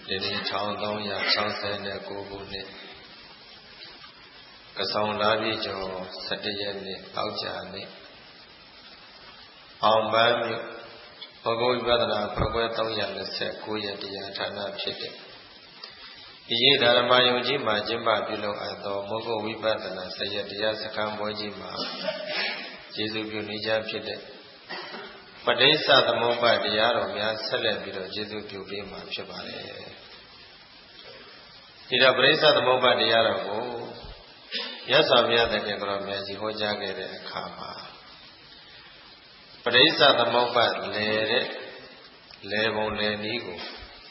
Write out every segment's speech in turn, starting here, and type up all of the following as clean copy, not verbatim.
ဒီနေ့1369ခုနှစ်ကဆောင်လာပြီကျော်17ရက်နေ့အောက်ကြနေ့အောင်ပန်းမြို့ဘဂဝိပဿနာဘကွဲ329ရက်တရားဌာနဖြစ်တဲ့ဒီရေးဓမ္မယုံကြီးမှာကျင်းပပြုလုပ်အပ်သောမောဂဝိပဿနာ7ရက်တရားစခန်းပွဲကြီးမှာကျေးဇူးပြုနေကြဖြစ်တဲ့ပဋိစ္စသမုပ္ပါဒ်တရားတော်များဆက်လက်ပြီးတော့ကျေးဇူးပြုပေးမှာဖြစ်ပါတယ်ဒီတော့ပဋိစ္စသမုပ္ပါဒ်တရားတော်ကိုမြတ်စွာဘုရားသခင်တော်မြတ်ကြီးဟောကြားခဲ့တဲ့အခါမှာပဋိစ္စသမုပ္ပါဒ်လေပုံလေနည်းကို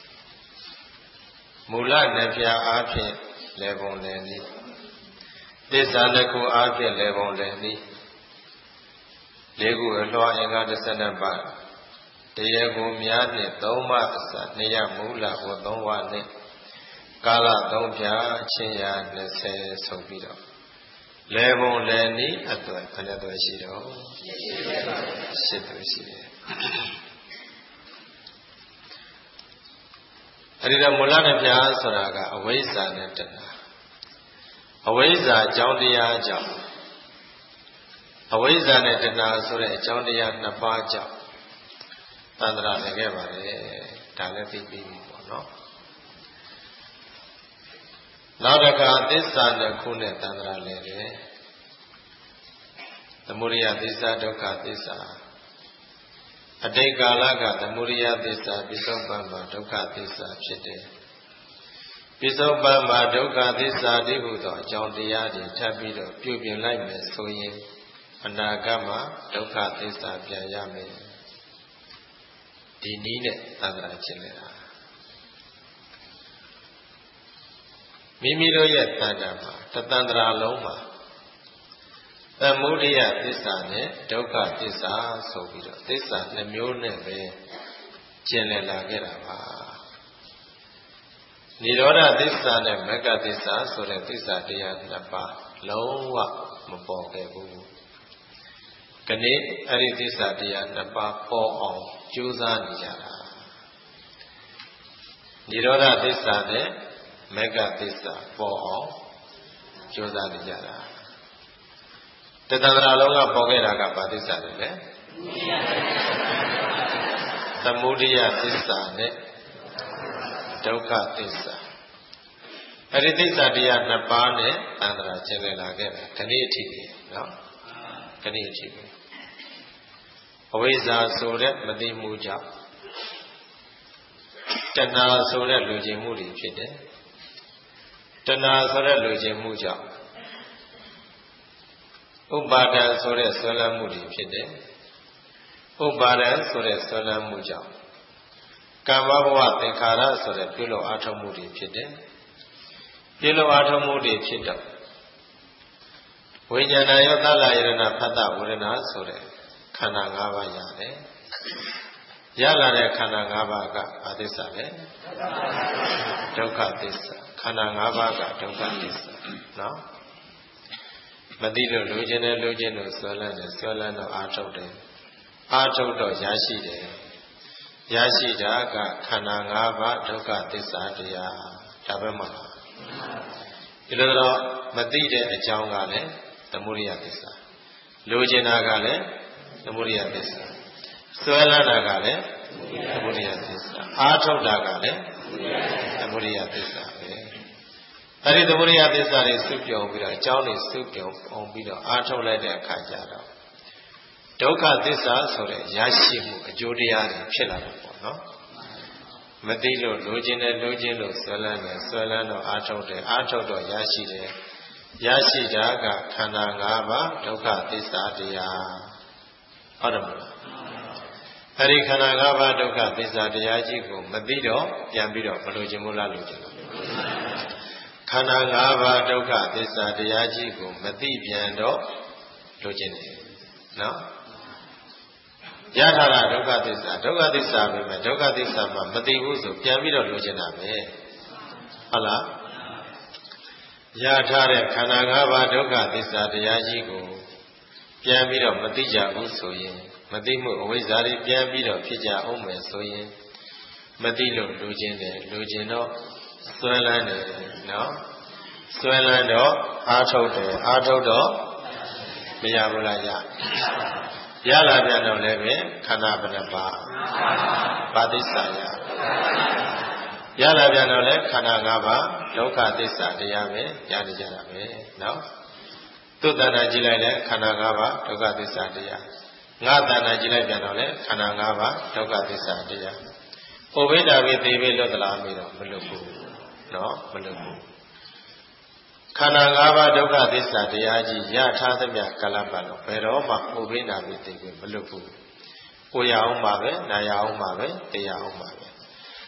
မူလနယ်ပြအားဖြင့်လေပုံလေနည်းသစ္စာနှစ်ခုအားဖြင့်လေပုံလေနည်းလေးခုအလွှာအင်္ဂါ12ပါးတရားကိုများနှင့်3ပါးအစ200မူလကို3ဝနှင့်ကာလ3ဖြာချင်းရာ20ဆိုပြီးတော့လေပုံလေနည်းအတွက်ဘယ်နှသွဲရှိတော့8သွဲရှိတယ်အဲဒီတော့မူလနဲ့ပြားဆိုတာကအဝိဇ္ဇာနဲ့တဏှာအဝိဇ္ဇာအကြောင်းတရားကြောင့်အဝိဇ္ဇာနဲ့တဏှာဆိုတဲ့အကြောင်းတရား2ပါးကြောင့်သန္တရာလည်းခဲ့ပါတယ်ဒါလည်းသိပြီးပြီပေါ့နော်နောက်တစ်ခါသစ္စာနှစ်ခုနဲ့သန္တရာလည်းတယ်သမုဒိယသစ္စာဒုက္ခသစ္စာအတိတ်ကာလကသမုဒိယသစ္စာပိဿုပ္ပမဒုက္ခသစ္စာဖြစ်တယ်ပိဿုပ္ပမဒုက္ခသစ္စာဒီဟုသောအကြောင်းတရားတွေထပ်ပြီးတော့ပြုပြင်လိုက်မယ်ဆိုရင်အနာဂတ်မှာဒုက္ခသစ္စာပြန်ရမယ်ဒီနည်းနဲ့သံဃာဖြစ်နေတာမိမိတို့ရဲ့တဏ္ဍာမှာတသန္တရာလုံးမှာသမုဒိယသစ္စာနဲ့ဒုက္ခသစ္စာဆိုပြီးတော့သစ္စာ2မျိုးနဲ့ပဲကျင်လည်လာခဲ့တာပါនិရောဓသစ္စာနဲ့မဂ္ဂသစ္စာဆိုတဲ့သစ္စာတရား2ပါးလုံးဝမပေါ်ခဲ့ဘူးခဏအဲ့ဒီသစ္စာတရား2ပါးပေါ်အောင်ကြိုးစားနေကြတာនិရောဓသစ္စာနဲ့မဂ္ဂသစ္စာပေါ်အောင်ကြိုးစားနေကြတာတသန္တရာလုံးကပေါ်ခဲ့တာကဘာသစ္စာလဲသမုဒိယသစ္စာနဲ့ဒုက္ခသစ္စာအဲ့ဒီသစ္စာတရား2ပါးနဲ့သန္တရာကျင်လည်လာခဲ့တာခဏအထိပဲနော်ခဏအထိပဲအဝိဇ္ဇာဆိုတဲ့မသိမှုကြောင့်တဏှာဆိုတဲ့လူကျင်မှုတွေဖြစ်တယ်တဏှာဆိုတဲ့လူကျင်မှုကြောင့်ဥပါဒံဆိုတဲ့ဆွဲလန်းမှုတွေဖြစ်တယ်ဥပါဒံဆိုတဲ့ဆွဲလန်းမှုကြောင့်ကာမဘဝသင်္ခါရဆိုတဲ့ပြုလုပ်အားထုတ်မှုတွေဖြစ်တယ်ပြုလုပ်အားထုတ်မှုတွေဖြစ်တော့ဝိညာဏယောသလယရဏဖတ်တဝေဒနာဆိုတဲ့ခန္ဓာ၅ပါးရတယ်ရလာတဲ့ခန္ဓာ၅ပါးကဘာသစ္စာလဲဒုက္ခသစ္စာခန္ဓာ၅ပါးကဒုက္ခသစ္စာနော်မသိလို့လိုချင်တယ်လိုချင်လို့ဆွဲလန်းတယ်ဆွဲလန်းတော့အာထုတ်တယ်အာထုတ်တော့ရရှိတယ်ရရှိတာကခန္ဓာ၅ပါးဒုက္ခသစ္စာတရားဒါပဲမှာဒီလိုတော့မသိတဲ့အကြောင်းကလည်းသမုဒိယသစ္စာလိုချင်တာကလည်းသမုဒိယသစ္စာဆွဲလန်းတာကလည်းသမုဒိယသစ္စာအာထုတ်တာကလည်းသမုဒိယသစ္စာပဲအဲဒီသမုဒိယသစ္စာတွေစုပြုံပြီးတော့အကြောင်းတွေစုပြုံအောင်ပြီးတော့အာထုတ်လိုက်တဲ့အခါကျတော့ဒုက္ခသစ္စာဆိုတဲ့ရရှိမှုအကျိုးတရားတွေဖြစ်လာတယ်ပေါ့နော်မသိလို့လိုချင်တယ်လိုချင်လို့ဆွဲလန်းတယ်ဆွဲလန်းတော့အာထုတ်တယ်အာထုတ်တော့ရရှိတယ်ရရှိတာကခန္ဓာ၅ပါးဒုက္ခသစ္စာတရားဟုတ်တယ်မလားအဲဒီခန္ဓာ၅ပါးဒုက္ခသစ္စာတရားကြီးကိုမသိတော့ပြန်ပြီးတော့မလိုချင်ဘူးလားလိုချင်လို့ခန္ဓာ၅ပါးဒုက္ခသစ္စာတရားကြီးကိုမသိပြန်တော့လိုချင်တယ်နော်ရထားတာဒုက္ခသစ္စာပဲမယ်ဒုက္ခသစ္စာမှာမသိဘူးဆိုပြန်ပြီးတော့လိုချင်တာပဲဟုတ်လားရထားတဲ့ခန္ဓာ၅ပါးဒုက္ခသစ္စာတရားကြီးကိုပြန်ပြီးတော့မသိကြဘူးဆိုရင်မသိမှုအဝိဇ္ဇာတွေပြန်ပြီးတော့ဖြစ်ကြအောင်မယ်ဆိုရင်မသိလို့လူချင်းတယ်လူချင်းတော့ဆွဲလန်းတယ်နော်ဆွဲလန်းတော့အားထုတ်တယ်အားထုတ်တော့မရဘူးလားရလာပြန်တော့လည်းပဲခန္ဓာဘယ်နှပါးဘာသစ္စာရလာပြန်တော့လည်းခန္ဓာ၅ပါးဒုက္ခသစ္စာတရားပဲရနေကြတာပဲနော်သူ့တဏ္ဍာကြည့်လိုက်လည်းခန္ဓာ၅ပါးဒုက္ခသစ္စာတရားငါတဏ္ဍာကြည့်လိုက်ပြန်တော့လည်းခန္ဓာ၅ပါးဒုက္ခသစ္စာတရားဩဝိဒ္ဓဝိသေဝိလွတ်သလားမေးတော့မလွတ်ဘူးနော်မလွတ်ဘူးခန္ဓာ၅ပါးဒုက္ခသစ္စာတရားကြီးရထားသမျှကလပ်ပါတော့ဘယ်တော့မှဩဝိဒ္ဓဝိသေဝိမလွတ်ဘူးကိုရအောင်ပါပဲနာရအောင်ပါပဲတရားအောင်ပါပဲ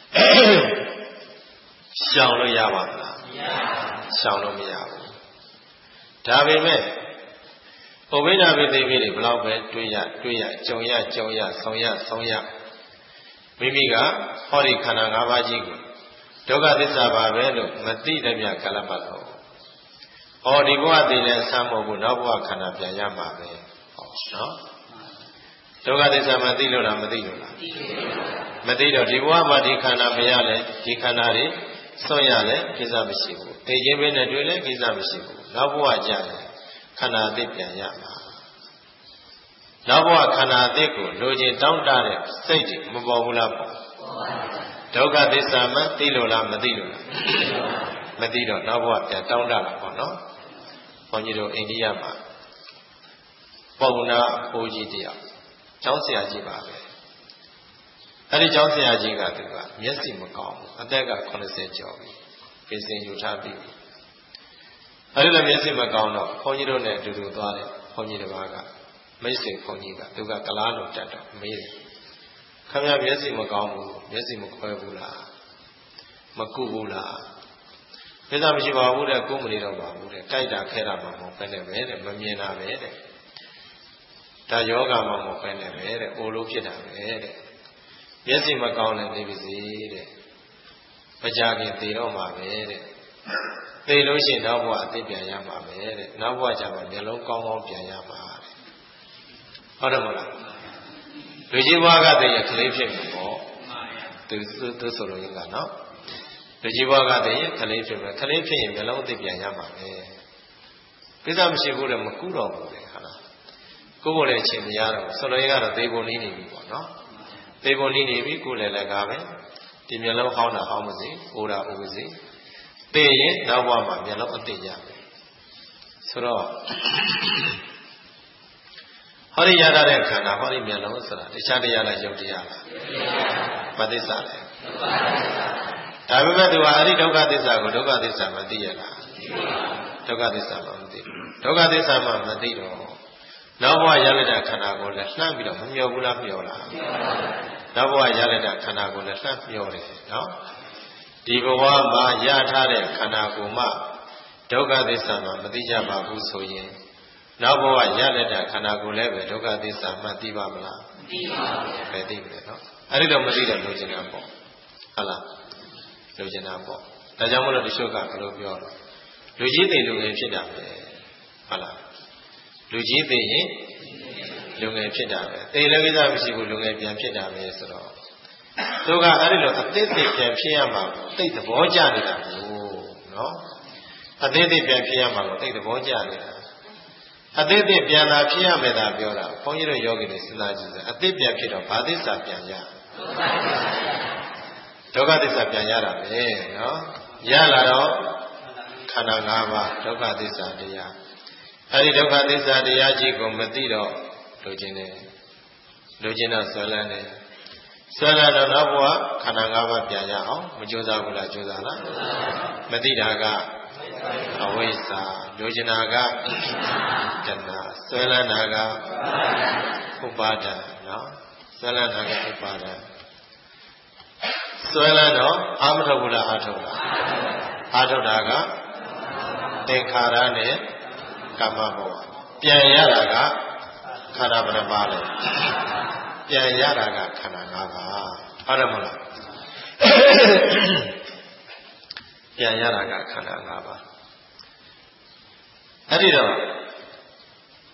ရှောင်လို့ရပါမလားမရပါဘူးရှောင်လို့မရဘူးဒါပေမဲ့ဩဝိဒ္ဓဝိသေဝိတွေဘလောက်ပဲတွေးရကြုံရဆောင်ရမိမိကဟောဒီခန္ဓာ၅ပါးကြီးကိုဒုက္ခသစ္စာပါပဲလို့မသိတဲ့မြတ်ကလပ်ပါတော့ဟောဒီဘဝတည်လည်းအဆမ်းမဟုတ်ဘူးနောက်ဘဝခန္ဓာပြန်ရမှာပဲဟောနော်ဒုက္ခသစ္စာမသိလို့လားမသိလို့လားမသိတော့ဒီဘဝမှာဒီခန္ဓာမရလဲဒီခန္ဓာတွေဆွံ့ရလဲကိစ္စမရှိဘူးသိခြင်းပဲနဲ့တွေ့လဲကိစ္စမရှိဘူးနောက်ဘဝကြတယ်ခန္ဓာအသစ်ပြန်ရမှာနောက်ဘဝခန္ဓာအသစ်ကိုလိုချင်တောင်းတတဲ့စိတ်တွေမပေါ်ဘူးလားပေါ်ဒုက္ခသစ္စာမှသိလို့လားမသိလို့လားမသိတော့နောက်ဘဝပြန်တောင်းတလာပေါ့နော်ဘုန်းကြီးတို့အိန္ဒိယမှာပုံနာအဖိုးကြီးတယောက်ကျောင်းဆရာကြီးပါပဲအဲ့ဒီကျောင်းဆရာကြီးကသူကမျက်စိမကောင်းဘူးအသက်က80ကျော်ပြီပြင်ဆင်ယူထားပြီအဲ့ဒီလိုမျက်စိမကောင်းတော့ဘုန်းကြီးတို့နဲ့အတူတူသွားတယ်ဘုန်းကြီးတစ်ပါးကမိတ်ဆွေဘုန်းကြီးကသူကကလားလုံးတက်တော့မေးတယ်ခင်ဗျာမျက်စိမကောင်းဘူးမျက်စိမခွဲဘူးလားမကုဘူးလားမျက်စိမရှိပါဘူးတဲ့ကိုယ်မနေတော့ပါဘူးတဲ့ကြိုက်တာခဲတာမှမဟုတ်ဘဲနဲ့ပဲတဲ့မမြင်တာပဲတဲ့ဒါယောဂမှမဟုတ်ဘဲနဲ့ပဲတဲ့အိုလို့ဖြစ်တာပဲတဲ့မျက်စိမကောင်းလည်းနေပါစေတဲ့မကြခင်သေတော့မှာပဲတဲ့သေလို့ရှိရင်နောက်ဘဝအသိပြန်ရမှာပဲတဲ့နောက်ဘဝကျမှမျက်လုံးကောင်းကောင်းပြန်ရမှာတဲ့ဟုတ်တယ်မလားလူကြီးဘဝကတည်းကခလေးဖြစ်မှာပေါ့သူဆိုလို့ရကနော်လူကြီးဘဝကတည်းကခလေးဖြစ်မှာခလေးဖြစ်ရင်မျက်လုံးအသိပြန်ရမှာပဲကိစ္စမရှိဘူးတဲ့မကူတော့ဘူးတဲ့ဟာလားကိုယ်ကိုယ်လည်းအချိန်မရတော့ဆိုလို့ရကတော့သေဖို့နေပြီပေါ့နော်သေဖို့နေပြီကိုယ်လည်းလည်းကားပဲဒီမျက်လုံးဟောင်းတာဟောင်းမစေအိုးတာအိုးမစေသေရင်နောက်ဘဝမှာမျက်လုံးအသိရမယ်ဆိုတော့ဟောဒီရတဲ့ခန္ဓာဟောဒီမျက်လုံးဆိုတာတခြားတရားလားယုတ်တရားလားမသစ္စာလဲဒါပေမဲ့သူဟာအဲ့ဒီဒုက္ခသစ္စာကိုဒုက္ခသစ္စာမသိရလားဒုက္ခသစ္စာမသိဒုက္ခသစ္စာမှမသိတော့နောက်ဘဝရတဲ့ခန္ဓာကိုလည်းလှမ်းပြီးတော့မမျောဘူးလားမျောလားနောက်ဘဝရတဲ့ခန္ဓာကိုလည်းလှမ်းမျောတယ်နော်ဒီဘဝမှာရထားတဲ့ခန္ဓာကိုမှဒုက္ခသစ္စာမှမသိကြပါဘူးဆိုရင်နောက်ဘဝရတဲ့ခန္ဓာကိုလည်းပဲဒုက္ခသစ္စာမှသိပါမလားမသိပါဘူးပဲသိမယ်နော်အဲ့ဒီတော့မသိတဲ့လိုချင်တာပေါ့ဟုတ်လားလိုချင်တာပေါ့ဒါကြောင့်မလို့တချို့ကဘယ်လိုပြောလဲလူကြီးသိလူငယ်ဖြစ်တာပဲဟုတ်လားလူကြီးသိရင်လူငယ်ဖြစ်တာပဲသိလည်းကိစ္စမရှိဘူးလူငယ်ပြန်ဖြစ်တာပဲဆိုတော့သူကအဲ့ဒီလိုအသေးသေးပြန်ဖြစ်ရမှာသိသဘောကျနေတာကိုနော်အသေးသေးပြန်ဖြစ်ရမှာကိုသိသဘောကျနေတာအသေးသေးပြန်လာဖြစ်ရမယ်သာပြောတာဘုန်းကြီးတို့ယောဂီတွေစဉ်းစားကြည့်စမ်းအသေးပြန်ဖြစ်တော့ဘာသစ္စာပြန်ရဒုက္ခသစ္စာပြန်ရတာပဲနော်ရလာတော့ခန္ဓာ၅ပါးဒုက္ခသစ္စာတရားအဲဒီဒုက္ခသစ္စာတရားကြီးကိုမသိတော့လိုချင်တယ်လိုချင်တော့ဆွဲလန်းတယ်ဆွဲလန်းတော့နောက်ဘဝခန္ဓာ၅ပါးပြန်ရအောင်မကြိုးစားဘူးလားကြိုးစားလားမသိတာကအဝိဇ္ဇာလိုချင်တာကတဏှာဆွဲလန်းတာကဥပါဒံနော်ဆွဲလန်းတာကဥပါဒံဆွဲလန်းတော့အာမထုတ်ဘူးလားအာထုတ်လားအာထုတ်တာကသင်္ခါရနဲ့ကမ္မဘဝပြန်ရတာကခန္ဓာဘယ်နှပါလဲပြန်ရတာကခန္ဓာ၅ပါးဟုတ်တယ်မလားပြန်ရတာကခန္ဓာ၅ပါးအဲ့ဒီတော့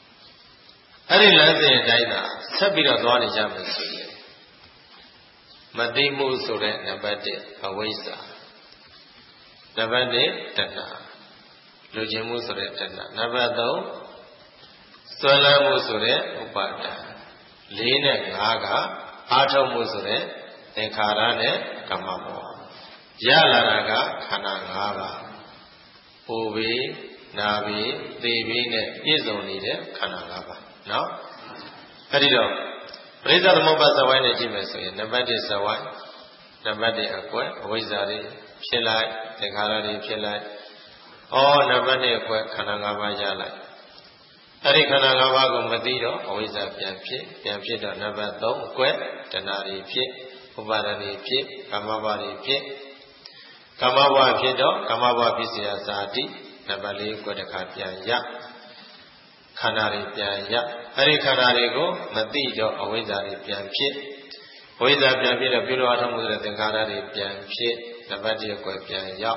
အဲ့ဒီလမ်းစဉ်အတိုင်းသာဆက်ပြီးတော့သွားနေကြမယ်ဆိုရင်မသိမှုဆိုတဲ့နံပါတ်1အဝိဇ္ဇာနံပါတ်2တဏှာလူချင်းမှုဆိုတဲ့တဏှာနံပါတ်3ဆွဲလန်းမှုဆိုတဲ့ဥပါဒာ4နဲ့5ကအာထုတ်မှုဆိုတဲ့သင်္ခါရနဲ့ကမ္မဘောရလာတာကခန္ဓာ5ပါးပူပြီးနာပြီးသိပြီးနဲ့ပြည့်စုံနေတဲ့ခန္ဓာ5ပါးနော်အဲ့ဒီတော့ပရိစ္ဆေသမုပ္ပါဒ်ဇဝိုင်းနဲ့ကြည့်မယ်ဆိုရင်နံပါတ်1ဇဝိုင်းနံပါတ်1အကွက်အဝိဇ္ဇာတွေဖြစ်လိုက်သင်္ခါရတွေဖြစ်လိုက်နံပါတ်2အကွက်ခန္ဓာ5ပါးရလိုက်အဲ့ဒီခန္ဓာ5ပါးကိုမသိတော့အဝိဇ္ဇာပြန်ဖြစ်တော့နံပါတ်3အကွက်တဏှာတွေဖြစ်ဥပါဒာတွေဖြစ်ကာမဘဝတွေဖြစ်ကာမဘဝဖြစ်တော့ကာမဘဝပစ္စယဇာတိနံပါတ်4အကွက်တစ်ခါပြန်ရခန္ဓာတွေပြန်ရအဲ့ဒီခန္ဓာတွေကိုမသိတော့အဝိဇ္ဇာတွေပြန်ဖြစ်အဝိဇ္ဇာပြန်ဖြစ်တော့ပြုလို့အထောက်မှုတဲ့သင်္ခါရတွေပြန်ဖြစ်နံပါတ်1အကွက်ပြန်ရောက်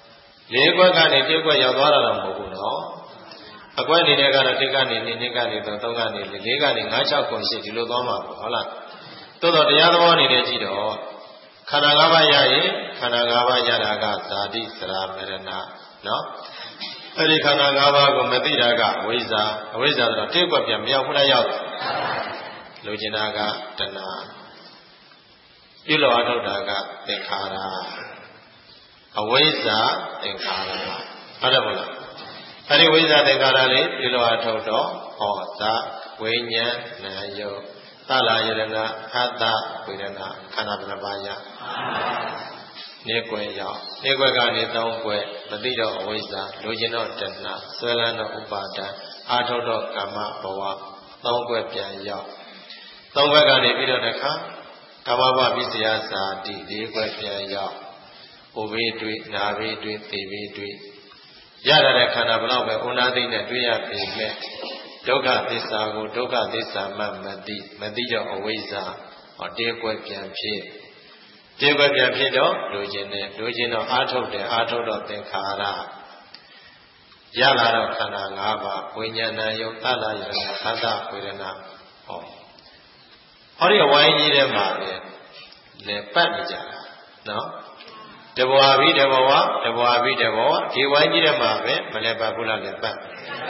4အကွက်ကနေ1အကွက်ရောက်သွားတာတော့မဟုတ်ဘူးနော်အကွက်နေတဲ့ကတော့1ကနေ2 2ကနေ3 3ကနေ4 4ကနေ5 6 9 10ဒီလိုသွားမှာပေါ့ဟုတ်လားသို့တော့တရားသဘောအနေနဲ့ကြည့်တော့ခန္ဓာ၅ပါးရရင်ခန္ဓာ၅ပါးရတာကဇာတိစရာမရဏနော်အဲ့ဒီခန္ဓာ၅ပါးကိုမသိတာကအဝိဇ္ဇာအဝိဇ္ဇာဆိုတော့တိတ်ကွက်ပြန်မရောက်ဘူးလားရောက်လိုချင်တာကတဏှာပြုလို့အထုတ်တာကသင်္ခါရအဝိဇ္ဇာသင်္ခါရဟုတ်တယ်မလားအဲ့ဒီဝိဇ္ဇာသင်္ခါရလေးပြုလို့အထုတ်တော့သဝိညာဏ်နာယုတ်သလာယရဏဟတ္တဝေဒနာခန္ဓာဘယ်နှပါးရနေကွယ်ရောက်နေကွယ်ကနေ3ကွယ်မသိတော့အဝိဇ္ဇာလိုချင်တော့တဏှာဆွဲလန်းတော့ဥပါဒာအာထုတ်တော့ကာမဘဝ3ကွယ်ပြန်ရောက်3ကွယ်ကနေပြီးတော့တခါကာမဘဝပစ္စယဇာတိ4ကွယ်ပြန်ရောက်ပူပြီးတွေ့နာပြီးတွေ့သိပြီးတွေ့ရတဲ့ခန္ဓာဘလောက်ပဲဥနာသိနဲ့တွေ့ရပြီမဲ့ဒုက္ခသစ္စာကိုဒုက္ခသစ္စာမှမသိတော့အဝိဇ္ဇာတေကွယ်ပြန်ဖြစ်တေကွယ်ပြန်ဖြစ်တော့လိုချင်တော့အာထုတ်တယ်အာထုတ်တော့သင်္ခါရရလာတော့ခန္ဓာ၅ပါးဝိညာဏယုတ်သလာယရဏသတ္တဝေဒနာဟောဒီအဝိုင်းကြီးထဲမှာလေပတ်နေကြတာနော်တဘဝပြီးတဘဝတဘဝပြီးတဘဝဒီဝိုင်းကြီးထဲမှာပဲမလဲပတ်ဘူးလားလဲပတ်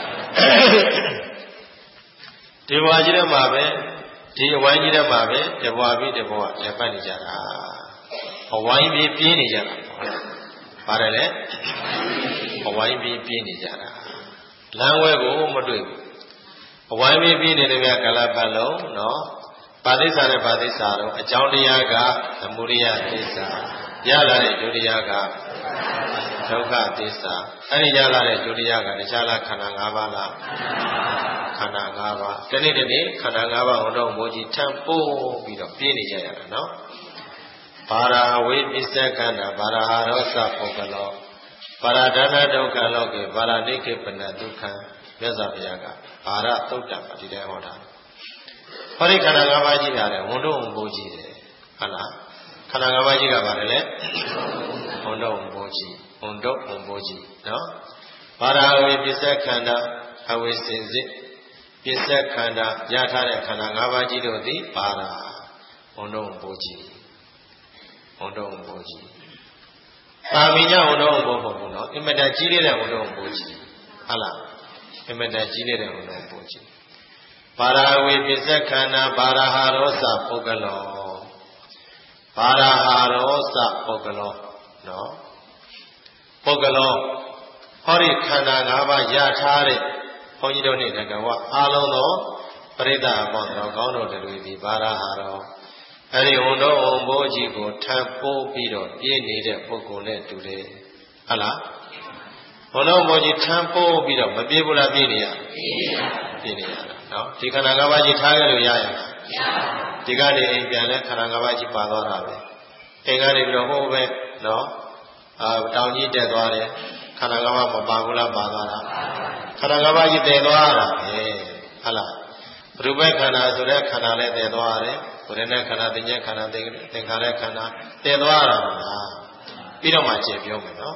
ဒီဘဝကြီးထဲမှာပဲဒီအဝိုင်းကြီးထဲမှာပဲတဘဝပြီးတဘဝလဲပတ်နေကြတာအဝိုင်းပြီးပြင်းနေကြတာပါတယ်လေအဝိုင်းပြီးပြင်းနေကြတာလမ်းဝဲကိုမတွေ့ဘူးအဝိုင်းပြီးပြင်းနေတဲ့ကလပတ်လုံးနော်ပါဠိစာနဲ့ပါဠိစာတော့အကြောင်းတရားကသမုဒိယသစ္စာရလာတဲ့ဒုတိယကဒုက္ခသစ္စာအဲ့ဒီရလာတဲ့ဒုတိယကတခြားလားခန္ဓာ၅ပါးလားခန္ဓာ၅ပါးဒီနေ့ခန္ဓာ၅ပါးဟောတော့ဘိုးကြီးထပ်ပို့ပြီးတော့ပြင်းနေကြရတာနော်ဘာရာဝိပစ္စကန္တာဘာရာဟာရောသပုဂ္ဂလောဘာရာဒါနဒုက္ခလောကေဘာရာနိခေပနဒုက္ခမြတ်စွာဘုရားကဘာရသုတ်တံပါဒီတိုင်းဟောတာဟောဒီခန္ဓာ၅ပါးကြီးရတယ်ဝန်တော့ဘိုးကြီးတယ်ဟုတ်လားခန္ဓာ၅ပါးကြီးကပါတယ်လေဝန်တော့ဘိုးကြီးဝန်တော့ဘိုးကြီးနော်ဘာရာဝိပစ္စခန္တာအဝိစင်စစ်ပစ္စခန္တာရထားတဲ့ခန္ဓာ၅ပါးကြီးတို့သည်ဘာရာဝန်တော့ဘိုးကြီးဝန်တော့ဘိုးကြီးပါမီညဝန်တော့ဘိုးပေါ့နော်အင်မတန်ကြီးတဲ့ဝန်တော့ဘိုးကြီးဟုတ်လားအင်မတန်ကြီးတဲ့ဝန်တော့ဘိုးကြီးဘာရာဝိပစ္စခန္တာဘာရာဟာရောသပုဂ္ဂလောဘာရာဟာရောသပုဂ္ဂလောနော်ပုဂ္ဂလောဟောဒီခန္ဓာ၅ပါးရထားတဲ့ဘုန်းကြီးတို့နဲ့တကဝအားလုံးသောပရိသတ်အပေါင်းတော်ကောင်းတော်တွေဒီဘာရာဟာရောအဲ့ဒီဝန်တော်ဘိုးကြီးကိုထပ်ပိုးပြီးတော့ပြည့်နေတဲ့ပုဂ္ဂိုလ်နဲ့တူတယ်ဟုတ်လားဝန်တော်ဘိုးကြီးထပ်ပိုးပြီးတော့မပြည့်ဘူးလားပြည့်နေရပြည့်နေရတာနော်ဒီခန္ဓာ၅ပါးကြီးထားရလို့ရရလားဒီကနေအိမ်ပြန်လဲခန္ဓာ၅ပါးကြီးပါသွားတာပဲအိမ်ကနေပြီးတော့ဟိုပဲနော်တောင်ကြီးတက်သွားတယ်ခန္ဓာ၅ပါးမပါဘူးလားပါသွားတာခန္ဓာ၅ပါးကြီးတည်သွားတာပဲဟုတ်လားရူပခန္ဓာဆိုတဲ့ခန္ဓာလည်းတည်သွားတယ်ဝေဒနာခန္ဓာသင်္ညေခန္ဓာသင်္ခါရခန္ဓာတည်သွားတာပါပြီးတော့မှကျေပြောမယ်နော်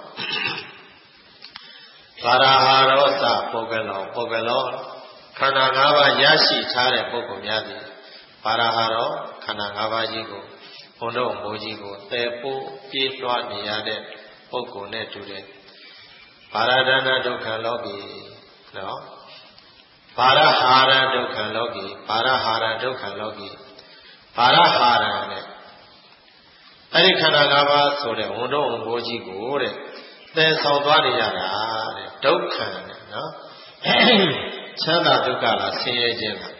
ဘာရာဟာရောသပုဂ္ဂလောခန္ဓာ၅ပါးရရှိထားတဲ့ပုဂ္ဂိုလ်များသည်ဘာရာဟာရောခန္ဓာ၅ပါးကြီးကိုဘုံတော်ဘိုးကြီးကိုသယ်ပို့ပြေးလွှားနေရတဲ့ပုဂ္ဂိုလ်နဲ့တူတယ်ဘာရဒနာဒုက္ခလောကီနော်ဘာရဟာရဒုက္ခလောကီဘာရဟာရဒုက္ခလောကီဘာရဟာရနဲ့အဲ့ဒီခန္ဓာ၅ပါးဆိုတဲ့ဝန်တော်ဘိုးကြီးကိုတဲ့သယ်ဆောင်သွားနေရတာတဲ့ဒုက္ခနဲ့နော်ချမ်းသာဒုက္ခလားဆင်းရဲခြင်းလား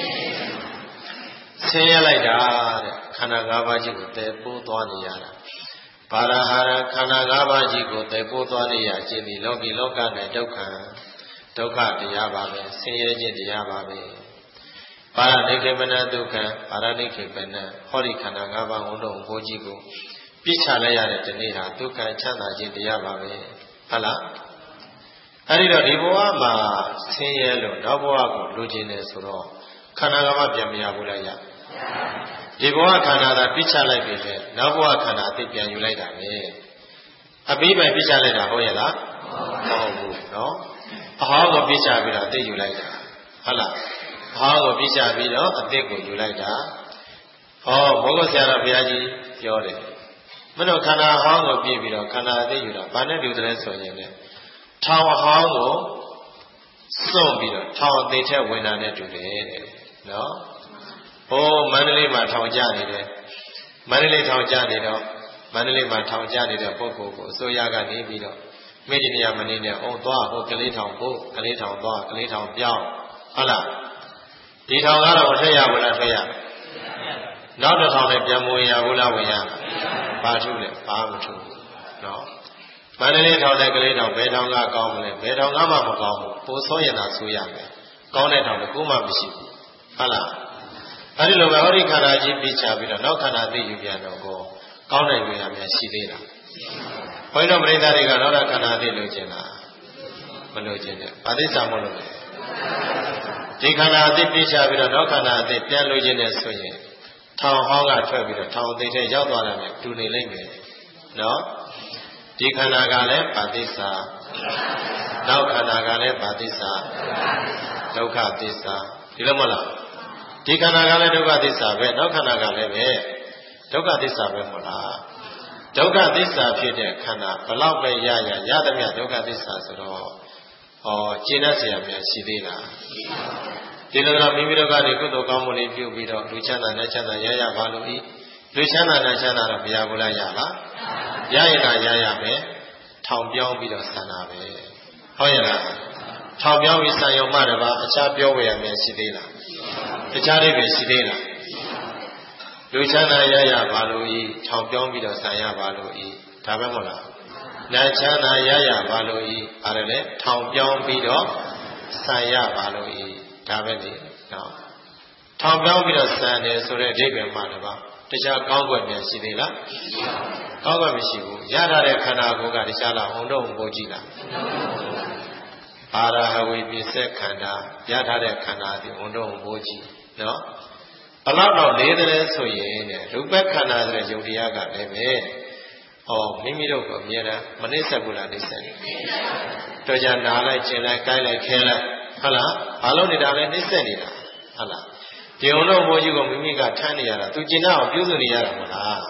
ဆင်းရဲလိုက်တာတဲ့ခန္ဓာ၅ပါးကြီးကိုသယ်ပိုးသွားနေရတာဘာရဟာရခန္ဓာ၅ပါးကြီးကိုသယ်ပိုးသွားနေရခြင်းဒီလောကီလောကနဲ့ဒုက္ခတရားပါပဲဆင်းရဲခြင်းတရားပါပဲပါရဒိဋ္ဌိမနဒုက္ခပါရဒိဋ္ဌိပနဟောဒီခန္ဓာ၅ပါးဝန်တော်ဘိုးကြီးကိုပြစ်ချလိုက်ရတဲ့ဒီနေ့ဟာဒုက္ခချမ်းသာခြင်းတရားပါပဲဟုတ်လားအဲ့ဒီတော့ဒီဘဝမှာဆင်းရဲလို့နောက်ဘဝကိုလိုချင်တယ်ဆိုတော့ခန္ဓာ၅ပါးပြန်မရဘူးလားရဒီဘဝခန္ဓာသာပြစ်ချလိုက်ပြီလေနောက်ဘဝခန္ဓာအသိပြန်ယူလိုက်တာပဲအပြီးပိုင်ပြစ်ချလိုက်တာဟုတ်ရဲ့လားမဟုတ်ဘူးနော်အဟောင်းကိုပြစ်ချပြီးတော့အသိယူလိုက်တာဟုတ်လားအဟောင်းကိုပြစ်ချပြီးတော့အသိကိုယူလိုက်တာဟောဘုရားဆရာတော်ဘုရားကြီးပြောတယ်မင်းတို့ခန္ဓာအဟောင်းကိုပြည့်ပြီးတော့ခန္ဓာအသိယူတော့ဘာနဲ့တူတယ်ဆိုရင်လေထောင်အဟောင်းကိုစွန့်ပြီးတော့ထောင်အသိထက်ဝင်တာနဲ့တူတယ်တဲ့နော်ဟိုမန္တလေးမှာထောင်ကျနေတယ်မန္တလေးထောင်ကျနေတော့မန္တလေးမှာထောင်ကျနေတဲ့ပုဂ္ဂိုလ်ကိုအစိုးရကနေပြီးတော့မိจิตရမနေနဲ့အုံသွားဟိုကလေးထောင်ပို့ကလေးထောင်သွားကလေးထောင်ပြောင်းဟုတ်လားဒီထောင်ကတော့ထွက်ရဘူးလားထွက်ရနောက်တစ်ထောင်နဲ့ပြန်မဝင်ရဘူးလားဝင်ရဘာထုလဲဘာမထုနော်မန္တလေးထောင်တဲ့ကလေးထောင်ဘယ်ထောင်ကကောင်းမလဲဘယ်ထောင်ကမှမကောင်းဘူးပိုဆိုးရင်သာဆိုရမယ်ကောင်းတဲ့ထောင်ကကိုမှမရှိဘူးဟုတ်လားအဲဒီလိုပဲဟောဒီခန္ဓာကြီးပြချပြီးတော့နောက်ခန္ဓာသိယူပြန်တော့ကောင်းတဲ့ဉာဏ်များရှိသေးလားဘုန်းတော်ပရိသတ်တွေကနောက်ခန္ဓာသိလို့ကျင်လားမလို့ကျင်တယ်ဘာသိစာမလို့လဲဒီခန္ဓာအသိပြချပြီးတော့နောက်ခန္ဓာအသိပြန်လို့ကျင်တယ်ဆိုရင်ထောင်ဟောင်းကထွက်ပြီးတော့ထောင်သိတဲ့ရောက်သွားတယ်နဲ့တူနေလိမ့်မယ်နော်ဒီခန္ဓာကလည်းဗာတိစ္ဆာနောက်ခန္ဓာကလည်းဗာတိစ္ဆာဒုက္ခသစ္စာဒီလိုမဟုတ်လားဒီခန္ဓာကလည်းဒုက္ခသစ္စာပဲနောက်ခန္ဓာကလည်းပဲဒုက္ခသစ္စာပဲမဟုတ်လားဒုက္ခသစ္စာဖြစ်တဲ့ခန္ဓာဘလောက်ပဲရသမျှဒုက္ခသစ္စာဆိုတော့ကျင့်တတ်เสียများရှိသေးလားဒီလိုတော့မိမိတို့ကနေကုသိုလ်ကောင်းမှုလေးပြုပြီးတော့လူချမ်းသာနဲ့ချမ်းသာရပါလို့ဤလူချမ်းသာနဲ့ချမ်းသာတော့မရဘူးလားရလားရရင်တော့ရမယ်ထောင်ပြောင်းပြီးတော့ဆန္ဒပဲဟုတ်ရဲ့လားထောင်ပြောင်းပြီးဆံယုံမှတပါအခြားပြောဝယ်ရမယ်ရှိသေးလားတခြားလေးပဲရှိသေးလားလူချမ်းသာရပါလို့ဤထောင်ပြောင်းပြီးတော့ဆံရပါလို့ဤဒါပဲမဟုတ်လားနာချမ်းသာရပါလို့ဤအဲ့ဒါလေထောင်ပြောင်းပြီးတော့ဆံရပါလို့ဤဒါပဲလေနော်ထောင်ပြောင်းပြီးတော့ဆံတယ်ဆိုတဲ့အဓိပ္ပာယ်မှတပါတခြားကောင်းကွက်များရှိသေးလားကောင်းကွက်မရှိဘူးရထားတဲ့ခန္ဓာကိုယ်ကတခြားလားဝန်တော့ဘိုးကြီးလားအာရဟဝိပိစေခန္ဓာရထားတဲ့ခန္ဓာဒီဝန်တော့ဘိုးကြီးနော်ဘလောက်တော့လေးတယ်ဆိုရင်တဲ့ရူပခန္ဓာဆိုတဲ့ယုတ်တရားကလည်းပဲမိမိတို့ကိုအမြဲတမ်းမနှိမ့်ဆက်ဘူးလားနှိမ့်ဆက်တယ်တော်ကြနာလိုက်ကျင်လိုက်ကိုင်းလိုက်ခဲလိုက်ဟုတ်လားဘာလို့နေတာလဲနှိမ့်ဆက်နေတာဟုတ်လားဒီဝန်တော့ဘိုးကြီးကိုမိမိကထမ်းနေရတာသူကျင်အောင်ပြုစုနေရတာမဟုတ်လား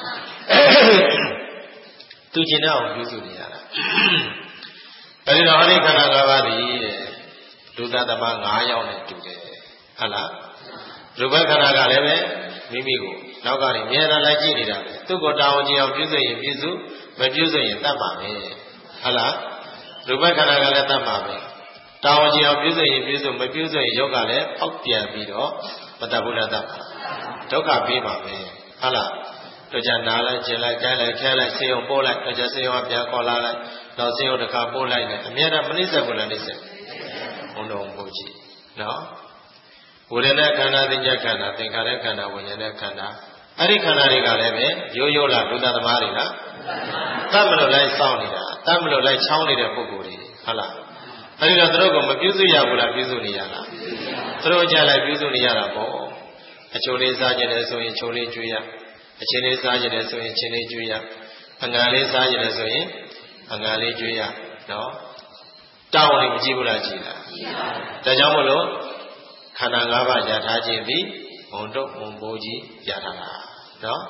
သူကျင်အောင်ပြုစုနေရတာအဲဒီတော့ဟောဒီခန္ဓာ၅ပါးဒီတဲ့လူသားသမား9ယောက်နဲ့တူတယ်ဟုတ်လားရူပခန္ဓာကလည်းပဲမိမိကိုနောက်ကနေအများအားလိုက်ကြည့်နေတာပဲသူ့ကိုတောင်းကြည့်အောင်ပြုစုရင်ပြုစုမပြုစုရင်တတ်ပါမယ်ဟုတ်လားရူပခန္ဓာကလည်းတတ်ပါမယ်တောင်းကြည့်အောင်ပြုစုရင်ပြုစုမပြုစုရင်ယောဂလည်းအောက်ပြန်ပြီးတော့မတတ်ဘူးလားတတ်ပါဒုက္ခပေးပါမယ်ဟုတ်လားတော့ကြနားလိုက်ကျင်လိုက်ကြိုက်လိုက်ခဲလိုက်ဆေးရုံပို့လိုက်တော့ကြဆေးရုံကပြန်ခေါ်လာလိုက်တော့ဆေးရုံတစ်ခါပို့လိုက်တယ်အများအားမနှိမ့်ဆက်ဘူးလားနှိမ့်ဆက်ဘုံတော်ဘုရားနော်ဝေဒနာခန္ဓာသင်္ကြခန္ဓာသင်္ခါရခန္ဓာဝိညာဉ်ခန္ဓာအဲ့ဒီခန္ဓာတွေကလည်းပဲရိုးရိုးလားဒုသသမားတွေလားတတ်မလို့လိုက်စောင့်နေတာတတ်မလို့လိုက်ချောင်းနေတဲ့ပုဂ္ဂိုလ်တွေဟုတ်လားအဲ့ဒီတော့သူတို့ကမပြုစုရဘူးလားပြုစုနေရလားသူတို့ကြလိုက်ပြုစုနေရတာပေါ့အချိုလေးစားကြတယ်ဆိုရင်ချိုလေးကျွေးရအချင်းလေးစားကြတယ်ဆိုရင်ချင်းလေးကျွေးရအငါလေးစားကြတယ်ဆိုရင်အငါလေးကျွေးရနော်တောင်းလေးမကြည့်ဘူးလားကြည့်လားဒါကြောင့်မလို့ခန္ဓာ၅ပါးရထားခြင်းသည်ဘုံတို့ဘုံဘိုးကြီးရထားတာနော်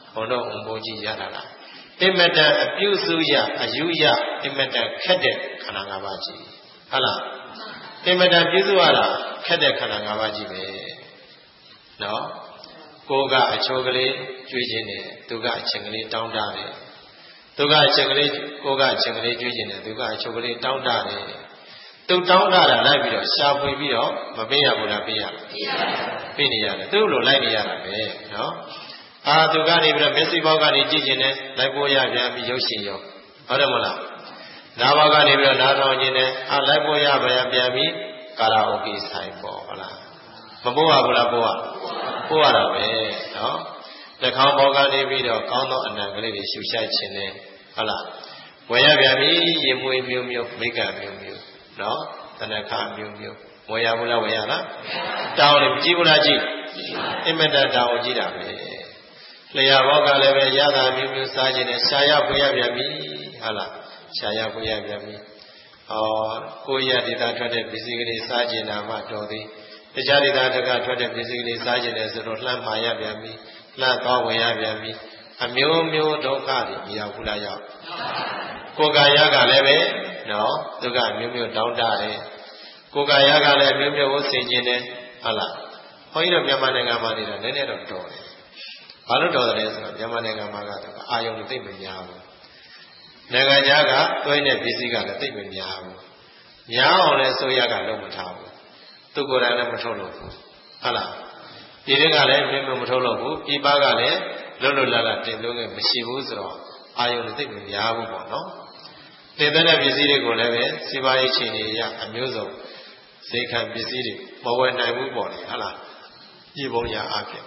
ဘုံတော်ဘိုးကြီးရတာလားအင်မတန်အပြုစုရအယူရအင်မတန်ခက်တဲ့ခန္ဓာ၅ပါးကြီးဟုတ်လားအင်မတန်ပြုစုရတာခက်တဲ့ခန္ဓာ၅ပါးကြီးပဲနော်ကိုကအချိုးကလေးကျွေးခြင်းနဲ့သူကအချင်းကလေးတောင်းတတယ်သူကအချင်းကလေးကိုကအချင်းကလေးကျွေးခြင်းနဲ့သူကအချိုးကလေးတောင်းတတယ်သူတောင်းတတာလိုက်ပြီးတော့ရှာဖွေပြီးတော့မပေးရဘူးလားပေးရလားပေးနေရတယ်သူ့လိုလိုက်နေရတာပဲနော်သူကနေပြီးတော့မျက်စိပေါက်ကနေကြည့်ခြင်းနဲ့လိုက်ပို့ရပြန်ပြီးရုပ်ရှင်ရောဟုတ်တယ်မလားနားပေါက်ကနေပြီးတော့နားထောင်ခြင်းနဲ့လိုက်ပို့ရပြန်ပြီးကာရာအိုကေဆိုင်ပေါ့ဟုတ်လားမပို့ရဘူးလားပို့ရတာပဲနော်နှာခေါင်းပေါက်ကနေပြီးတော့ကောင်းသောအနံကလေးတွေရှူရှိုက်ခြင်းနဲ့ဟုတ်လားဝယ်ရပြန်ပြီးရေမွေးမျိုးမျိုးမိကမျိုးမျိုးနော်တဏခမျိုးမျိုးဝယ်ရဘူးလားဝယ်ရလားတောင်းနေမကြည့်ဘူးလားကြည့်အမတန်တောင်းကြည့်တာပဲလျှာဘောကလည်းပဲရတာမျိုးမျိုးစားခြင်းနဲ့ရှားရဖွေရပြန်ပြီဟုတ်လားရှားရဖွေရပြန်ပြီကိုရဒေတာထွက်တဲ့ပစ္စည်းကလေးစားခြင်းနာမှတော်သည်တခြားဒေတာတကထွက်တဲ့ပစ္စည်းကလေးစားခြင်းနဲ့ဆိုတော့လှမ်းမာရပြန်ပြီလှမ်းသွားဝင်ရပြန်ပြီအမျိုးမျိုးဒုက္ခတွေမရောက်ဘူးလားရောက်ကိုယ်ကာယကလည်းပဲနော်သူကမျိုးမျိုးတောင်းတတယ်ကိုယ်ကာယကလည်းမျိုးမျိုးကိုဆင်ခြင်တယ်ဟုတ်လားဘုန်းကြီးတို့မြန်မာနိုင်ငံမှာနေတာနည်းနည်းတော့တော်တယ်ဘာလို့တော်တယ်ဆိုတော့မြန်မာနိုင်ငံမှာကတော့အာယုံသိမ့်မများဘူးနိုင်ငံခြားကတွဲတဲ့ပစ္စည်းကလည်းသိမ့်မများဘူးများအောင်လဲဆိုရကလုံးမထားဘူးသူကိုယ်တိုင်လည်းမထုတ်လို့ဘူးဟုတ်လားဒီတွေကလည်းမျိုးမထုတ်လို့ဘူးပြပကလည်းလွတ်လွတ်လပ်လပ်တင်လို့မရှိဘူးဆိုတော့အာယုံသိမ့်မများဘူးပေါ့နော်တင်တဲ့ပစ္စည်းတွေကိုလည်းပဲစီးပွားရေးချိန်တွေရအမျိုးစုံဈေးခံပစ္စည်းတွေမဝယ်နိုင်ဘူးပေါ့လေဟုတ်လားဒီပုံရအဖြစ်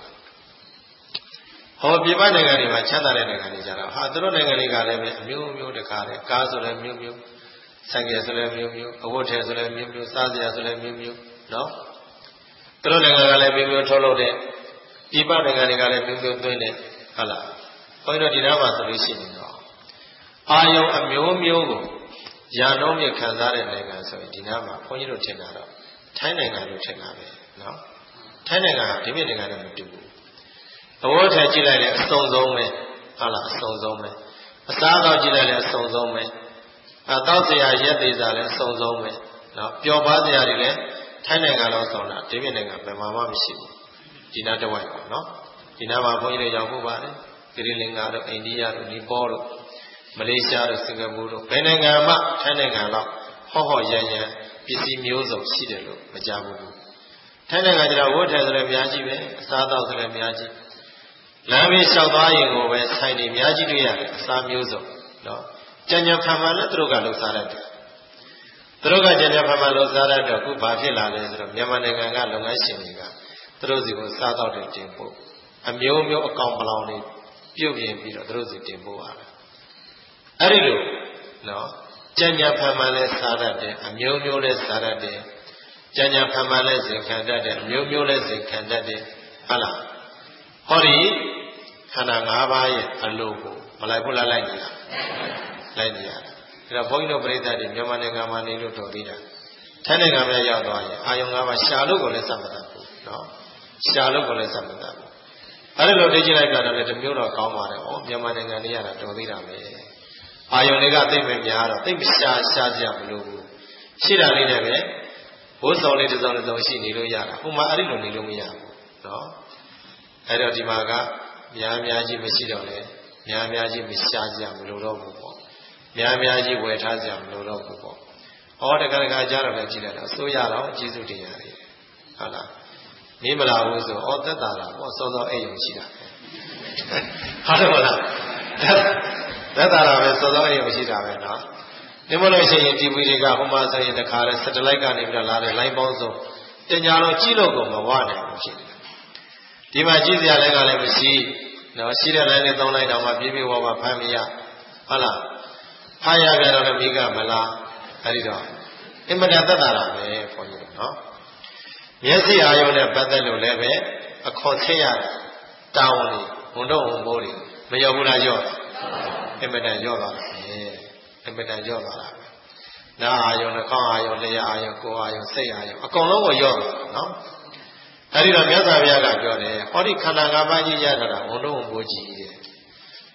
ပြပနိုင်ငံတွေမှာချမ်းသာတဲ့နိုင်ငံတွေကြတော့သူတို့နိုင်ငံတွေကလည်းပဲအမျိုးမျိုးတခါတည်းကားဆိုလည်းမျိုးမျိုးဆိုင်ကယ်ဆိုလည်းမျိုးမျိုးအဝတ်ထည်ဆိုလည်းမျိုးမျိုးစားစရာဆိုလည်းမျိုးမျိုးနော်သူတို့နိုင်ငံကလည်းမျိုးမျိုးထုတ်လုပ်တဲ့ပြပနိုင်ငံတွေကလည်းမျိုးမျိုးသွင်းတဲ့ဟုတ်လားဘုန်းကြီးတို့ဒီနားမှာဆိုလို့ရှိရင်တော့အာယုံအမျိုးမျိုးကိုရာနှုန်းမြခံစားတဲ့နိုင်ငံဆိုရင်ဒီနားမှာဘုန်းကြီးတို့ထင်တာတော့ထိုင်းနိုင်ငံလို့ထင်တာပဲနော်ထိုင်းနိုင်ငံကဒီပြည်နိုင်ငံနဲ့မတူဘူးအဝတ်ထည်ကြည့်လိုက်လည်းအစုံဆုံးပဲဟုတ်လားအစုံဆုံးပဲအစားအသောက်ကြည့်လိုက်လည်းအစုံဆုံးပဲတောက်စရာရက်သေးစားလည်းအစုံဆုံးပဲနော်ပျော်ပါးစရာတွေလည်းထိုင်းနိုင်ငံလောက်ဆောင်တာဒီပြည်နိုင်ငံဘယ်မှာမှမရှိဘူးဒီနားတစ်ဝိုက်ပေါ့နော်ဒီနားမှာဘုန်းကြီးတို့ရောက်ဖို့ပါတယ်ဂရီလင်္ကာတို့အိန္ဒိယတို့နီပေါတို့မလေးရှားတို့စင်ကာပူတို့ဘယ်နိုင်ငံမှထိုင်းနိုင်ငံလောက်ဟောရန်ပစ္စည်းမျိုးစုံရှိတယ်လို့မကြားဘူးထိုင်းနိုင်ငံကျတော့ဝတ်ထည်ဆိုလည်းအများကြီးပဲအစားအသောက်ဆိုလည်းအများကြီးလမ်းဘေးလျှောက်သွားရင်ကိုပဲဆိုင်တွေအများကြီးတွေ့ရတယ်အစားမျိုးစုံနော်ကြံကြံဖန်ဖန်နဲ့သူတို့ကလှုပ်ရှားတတ်တယ်သူတို့ကကြံကြံဖန်ဖန်လှုပ်ရှားတတ်တော့အခုဘာဖြစ်လာလဲဆိုတော့မြန်မာနိုင်ငံကလုပ်ငန်းရှင်တွေကသူတို့စီကိုစားတော့တယ်တင်ပို့အမျိုးမျိုးအကောင်ပလောင်တွေပြုတ်ပြင်ပြီးတော့သူတို့စီတင်ပို့ရတယ်အဲ့ဒီလိုနော်ကြံကြံဖန်ဖန်လဲစားတတ်တယ်အမျိုးမျိုးလဲစားတတ်တယ်ကြံကြံဖန်ဖန်လဲဇင်ခံတတ်တယ်အမျိုးမျိုးလဲဇင်ခံတတ်တယ်ဟုတ်လားဟောဒီခန္ဓာ၅ပါးရဲ့အလိုကိုမလိုက်ဘူးလားလိုက်နေလားလိုက်နေရတယ်ဒါတော့ဘုန်းကြီးတို့ပြိဿတွေမြန်မာနိုင်ငံမှာနေလို့တော်သေးတာထိုင်းနိုင်ငံမှာရောက်သွားရင်အာယုံ၅ပါးရှာလို့ကိုလည်းစမတတ်ဘူးနော်ရှာလို့ကိုလည်းစမတတ်ဘူးအဲ့ဒါလိုသိကြလိုက်ကြတော့လည်းတစ်မျိုးတော့ကောင်းပါတယ်ဩမြန်မာနိုင်ငံနေရတာတော်သေးတာပဲအာယုံတွေကသိမ့်မများတော့သိမ့်ရှာကြမလို့ဘူးရှိတာလေးနဲ့ပဲဘိုးဆောင်လေးတစ်စုံရှိနေလို့ရတာဟိုမှာအဲ့ဒီလိုနေလို့မရဘူးနော်အဲ့တော့ဒီမှာကများကြီးမရှိတော့လေများကြီးမရှာကြမလို့တော့ဘူးပေါ့များကြီးဝယ်ထားကြမလို့တော့ဘူးပေါ့ဟောတခါကြားတော့လည်းကြည့်လိုက်တော့ဆိုရတော့ကျေးဇူးတင်ရတယ်ဟုတ်လားမင်းမလာဘူးဆိုသက်တာလားပေါ့စောစောအိမ်ုံရှိတာဟုတ်တယ်မလားသက်တာလားပဲစောစောအိမ်ုံရှိတာပဲနော်ဒီမလို့ရှိရင် TV တွေကဟိုမှာဆိုရင်တခါလဲ satellite ကနေပြီးတော့လာတဲ့လိုင်းပေါင်းစုံတင်ညာလုံးကြည့်လို့ကိုမဝနိုင်ဘူးရှိတယ်ဒီမှာကြည့်စရာလည်းကလည်းမရှိနော်ရှိတဲ့လိုင်းနဲ့သုံးလိုက်တော့မှပြည့်ပြည့်ဝဝဖမ်းမရဟုတ်လားဖမ်းရကြတော့လည်းမိကမလားအဲ့ဒီတော့အင်မတန်သက်သာတာပဲဘုန်းကြီးတို့နော်မျက်စိအာရုံနဲ့ပတ်သက်လို့လည်းပဲအခေါ်ချက်ရတောင်းနေဝန်တော့ဝန်ပိုးတွေမရောက်ဘူးလားရော့အင်မတန်ရော့သွားတာအင်မတန်ရော့သွားတာနားအာရုံနှာခေါင်းအာရုံလျှာအာရုံကိုယ်အာရုံစိတ်အာရုံအကုန်လုံးကိုရော့သွားတာနော်အဲ့ဒီတော့မြတ်စွာဘုရားကပြောတယ်ဟောဒီခန္ဓာ၅ပါးကြီးရတာဝန်တော့ဝန်ပိုးကြီးတဲ့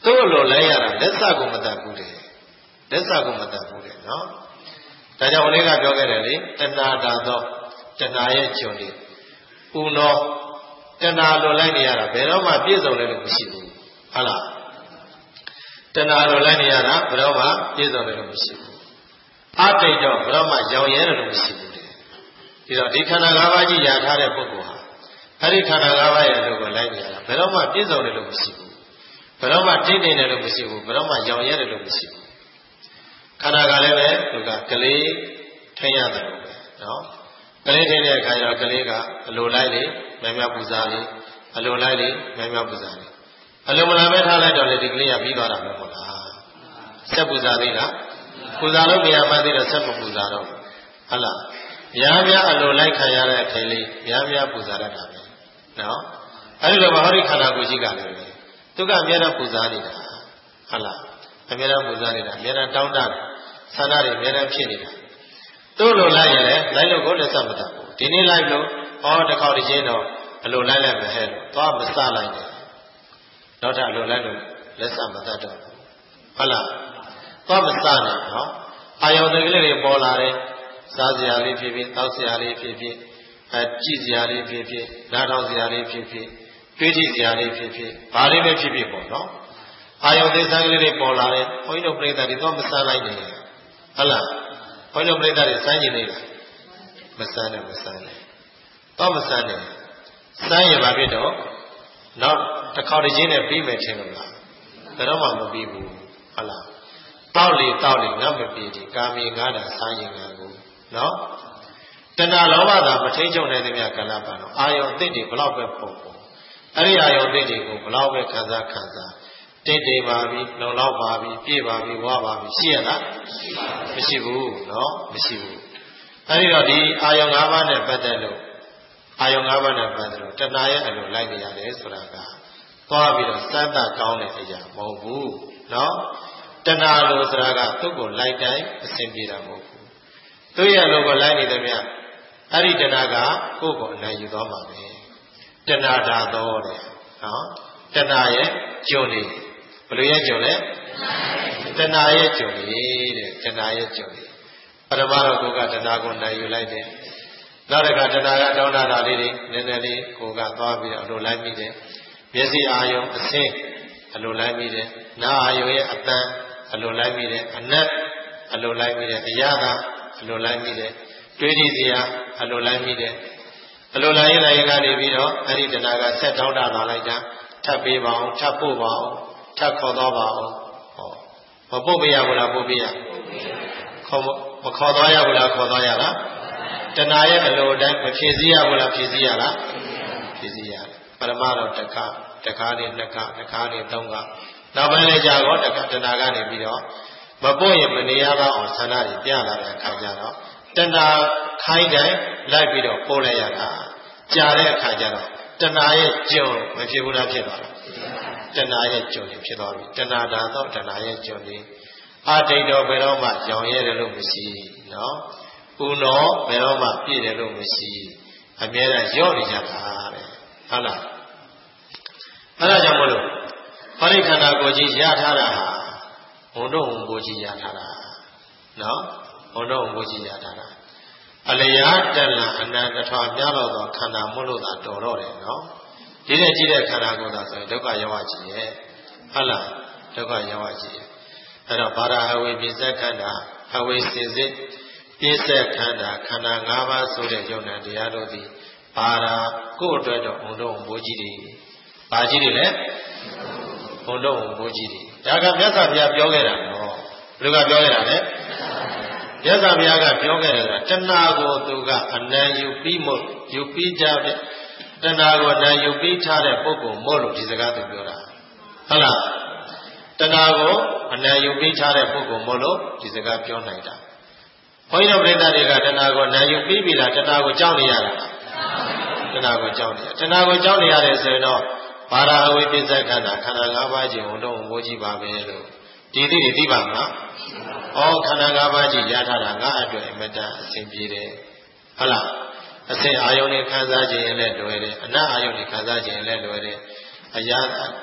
တို့လိုလဲရတာလက်စကိုမတတ်ဘူးတဲ့လက်စကိုမတတ်ဘူးတဲ့နော်ဒါကြောင့်ဦးလေးကပြောခဲ့တယ်လေတဏှာတာတော့တဏှာရဲ့ကျွန်တွေဥနောတဏှာလိုလိုက်နေရတာဘယ်တော့မှပြည့်စုံတယ်လို့မရှိဘူးဟုတ်လားတဏှာလိုလိုက်နေရတာဘယ်တော့မှပြည့်စုံတယ်လို့မရှိဘူးအတိတ်တော့ဘယ်တော့မှရောင်ရဲတယ်လို့မရှိဘူးတဲ့ဒီတော့ဒီခန္ဓာ၅ပါးကြီးယာထားတဲ့ပုဂ္ဂိုလ်ဟာအဲ့ဒီခန္ဓာ၅ပါးရဲ့လို့ကိုလိုက်နေရတာဘယ်တော့မှပြည့်စုံတယ်လို့မရှိဘူးဘယ်တော့မှတည်တယ်လို့မရှိဘူးဘယ်တော့မှရောင်ရဲတယ်လို့မရှိဘူးခန္ဓာကလည်းပဲသူကကလေးထိရတယ်လို့ပဲနော်ကလေးထိတဲ့အခါကျတော့ကလေးကအလိုလိုက်လေမမြပူဇာလေးအလိုလိုက်လေမမြပူဇာလေးအလိုမလာပဲထားလိုက်တော့လေဒီကလေးကပြီးသွားတာပဲမဟုတ်လားဆက်ပူဇာသေးလားပူဇာလို့မရမှသေးတော့ဆက်မပူဇာတော့ဟုတ်လားများများအလိုလိုက်ခံရတဲ့အချိန်လေးများများပူဇာရတာပဲနော်အဲဒီလိုမဟုတ်ဒီခန္ဓာကိုယ်ကြီးကလည်းပဲသူကအများအားပူဇာနေတာဟုတ်လားအများအားပူဇာနေတာအများအားတောင်းတတယ်ဆန္ဒတွေအများအားဖြစ်နေတာတို့လိုလိုက်ရင်လည်းလိုက်လို့ကိုလက်ဆက်မတတ်ဘူးဒီနေ့လိုက်လို့တစ်ခေါက်တစ်ချင်းတော့အလိုလိုက်လိုက်မဟဲ့လို့သွားမစလိုက်တယ်နောက်ထပ်အလိုလိုက်လို့လက်ဆက်မတတ်တော့ဟုတ်လားသွားမစနဲ့နော်အာယုံတွေကလေးတွေပေါ်လာတယ်စားစရာလေးဖြစ်ဖြစ်တောက်စရာလေးဖြစ်ဖြစ်ကြည့်စရာလေးဖြစ်ဖြစ်နားထောင်စရာလေးဖြစ်ဖြစ်တွေးကြည့်စရာလေးဖြစ်ဖြစ်ဘာလေးပဲဖြစ်ဖြစ်ပေါ့နော်အာယုံသေးစားကလေးတွေပေါ်လာတယ်ဘုန်းကြီးတို့ပြိဿတွေသွားမစလိုက်နဲ့ဟုတ်လားဘုန်းကြီးတို့ပြိဿတွေစမ်းကြည့်နေလားမစမ်းနဲ့မစမ်းနဲ့တော့မစမ်းနဲ့စမ်းရပါဖြစ်တော့နောက်တစ်ခေါက်တစ်ချင်းနဲ့ပြီးမယ်ထင်လို့လားဘယ်တော့မှမပြီးဘူးဟုတ်လားတောက်လေငတ်မပြေဒီကာမီငါးတာစားရင်ငါကိုနော်တဏှာလောဘသာမထိန်ချုပ်နိုင်တဲ့မြတ်ကလပါတော့အာယုံအသစ်တွေဘလောက်ပဲပုံအဲ့ဒီအာယုံအသစ်တွေကိုဘလောက်ပဲခံစားတိတ်တိမ်ပါပြီလုံလောက်ပါပြီပြည့်ပါပြီဝါပါပြီရှိရလားမရှိဘူးနော်မရှိဘူးအဲ့ဒီတော့ဒီအာယုံ၅ပါးနဲ့ပတ်သက်လို့တဏှာရဲ့အလိုလိုက်နေရတယ်ဆိုတာကသွားပြီးတော့စမ်းသပ်ကောင်းတဲ့အရာမဟုတ်ဘူးနော်တဏှာလိုဆိုတာကသူ့ကိုလိုက်တိုင်းအစဉ်ပြေတာမဟုတ်ဘူးသူ့ရဲ့လိုကိုလိုက်နေတယ်မြတ်အဲ့ဒီတဏှာကကိုယ့်ကိုအနိုင်ယူသွားမှာပဲတဏှာဓာတော်တဲ့နော်တဏှာရဲ့ကျုံနေဘယ်လိုရဲ့ကျုံလဲတဏှာရဲ့ကျုံနေတဲ့တဏှာရဲ့ကျုံနေပရမတော့ကိုကတဏှာကိုနိုင်ယူလိုက်တယ်နောက်တစ်ခါတဏှာကတောင်းတာလေးတွေနည်းနည်းလေးကိုကသွားပြီးတော့အလိုလိုက်မိတယ်မျက်စိအာယုံအဆင်းအလိုလိုက်မိတယ်နားအာယုံရဲ့အတန်အလိုလိုက်မိတယ်အနတ်အလိုလိုက်မိတယ်အရာသာအလိုလိုက်မိတယ်တွေးကြည့်စရာအလိုလိုက်မိတယ်အလိုလိုက်ရင်ကနေပြီးတော့အဲ့ဒီတဏှာကဆက်တောင်းတာလာလိုက်တာထပ်ပေးပါအောင်ထပ်ပို့ပါအောင်ထပ်ခေါ်တော့ပါအောင်မပို့ပေးရဘူးလားပို့ပေးရမခေါ်သွားရဘူးလားခေါ်သွားရလားတဏှာရဲ့အလိုတိုင်းမဖြည့်စည်းရဘူးလားဖြည့်စည်းရလားဖြည့်စည်းရတယ်ပရမတော့တစ်ခါနဲ့နှစ်ခါနဲ့သုံးခါနောက်ပိုင်းလည်းကြာတော့တဏှာကနေပြီးတော့မပို့ရင်မနေရတော့အောင်ဆန္ဒတွေပြလာတဲ့အခါကျတော့တဏှာခိုင်းတိုင်းလိုက်ပြီးတော့ပို့လိုက်ရတာကြာတဲ့အခါကျတော့တဏှာရဲ့ကျုံမဖြစ်ဘူးလားဖြစ်သွားတာတဏှာရဲ့ကျုံနေဖြစ်သွားပြီတဏှာဓာတ်တော့တဏှာရဲ့ကျုံနေအတိတ်တော့ဘယ်တော့မှရောင်ရဲတယ်လို့မရှိနော်ဥနောဘယ်တော့မှပြည့်တယ်လို့မရှိအမြဲတမ်းရော့နေကြတာတဲ့ဟုတ်လားအဲ့ဒါကြောင့်မလို့ဟောဒီခန္ဓာကိုယ်ကြီးရထားတာဟာဘုံတော်ကိုယ်ကြီးရထားတာနော်ဘုံတော်ကိုယ်ကြီးရထားတာအလျာတလအနန္တထွားများတော့သောခန္ဓာမို့လို့သာတော်တော့တယ်နော်ဒီတဲ့ကြည့်တဲ့ခန္ဓာကိုယ်သာဆိုရင်ဒုက္ခရောက်ကြီးရဲ့ဟုတ်လားဒုက္ခရောက်ကြီးရဲ့အဲ့တော့ဘာရာအဝိပိစခန္ဓာအဝိစေစစ်ပြည့်စက်ခန္ဓာခန္ဓာ၅ပါးဆိုတဲ့ယုံနာတရားတို့သည်ဘာရာကိုယ့်အတွက်တော့ဘုံတော်ဘိုးကြီးတွေဘာကြီးတွေလဲဘုံတော်ဘိုးကြီးတွေဒါကမြတ်စွာဘုရားပြောခဲ့တာနော်ဘယ်လိုကပြောခဲ့တာလဲမြတ်စွာဘုရားကပြောခဲ့တယ်ဆိုတာတဏှာကိုသူကအနံယူပြီးမို့ယူပြီးကြတဲ့တဏှာကိုအနံယူပြီးထားတဲ့ပုဂ္ဂိုလ်မို့လို့ဒီစကားသူပြောတာဟုတ်လားတဏှာကိုအနံယူပြီးထားတဲ့ပုဂ္ဂိုလ်မို့လို့ဒီစကားပြောနိုင်တာဘုန်းကြီးတို့ပြိဿတွေကတဏှာကိုအနံယူပြီးပြီလားတဏှာကိုကြောက်နေရတာတဏှာကိုကြောက်နေရတဏှာကိုကြောက်နေရတယ်ဆိုရင်တော့ဘာရာအဝိပိစခန္ဓာခန္ဓာ၅ပါးကြီးဝန်တော့ဘိုးကြီးပါပဲလို့ဒီသိပါမလားခန္ဓာ၅ပါးကြီးရထားတာငါအတွက်အမတန်အဆင်ပြေတယ်ဟုတ်လားအစင်အာယုန်နဲ့ခံစားခြင်းလည်းလွယ်တယ်အနတ်အာယုန်နဲ့ခံစားခြင်းလည်းလွယ်တယ်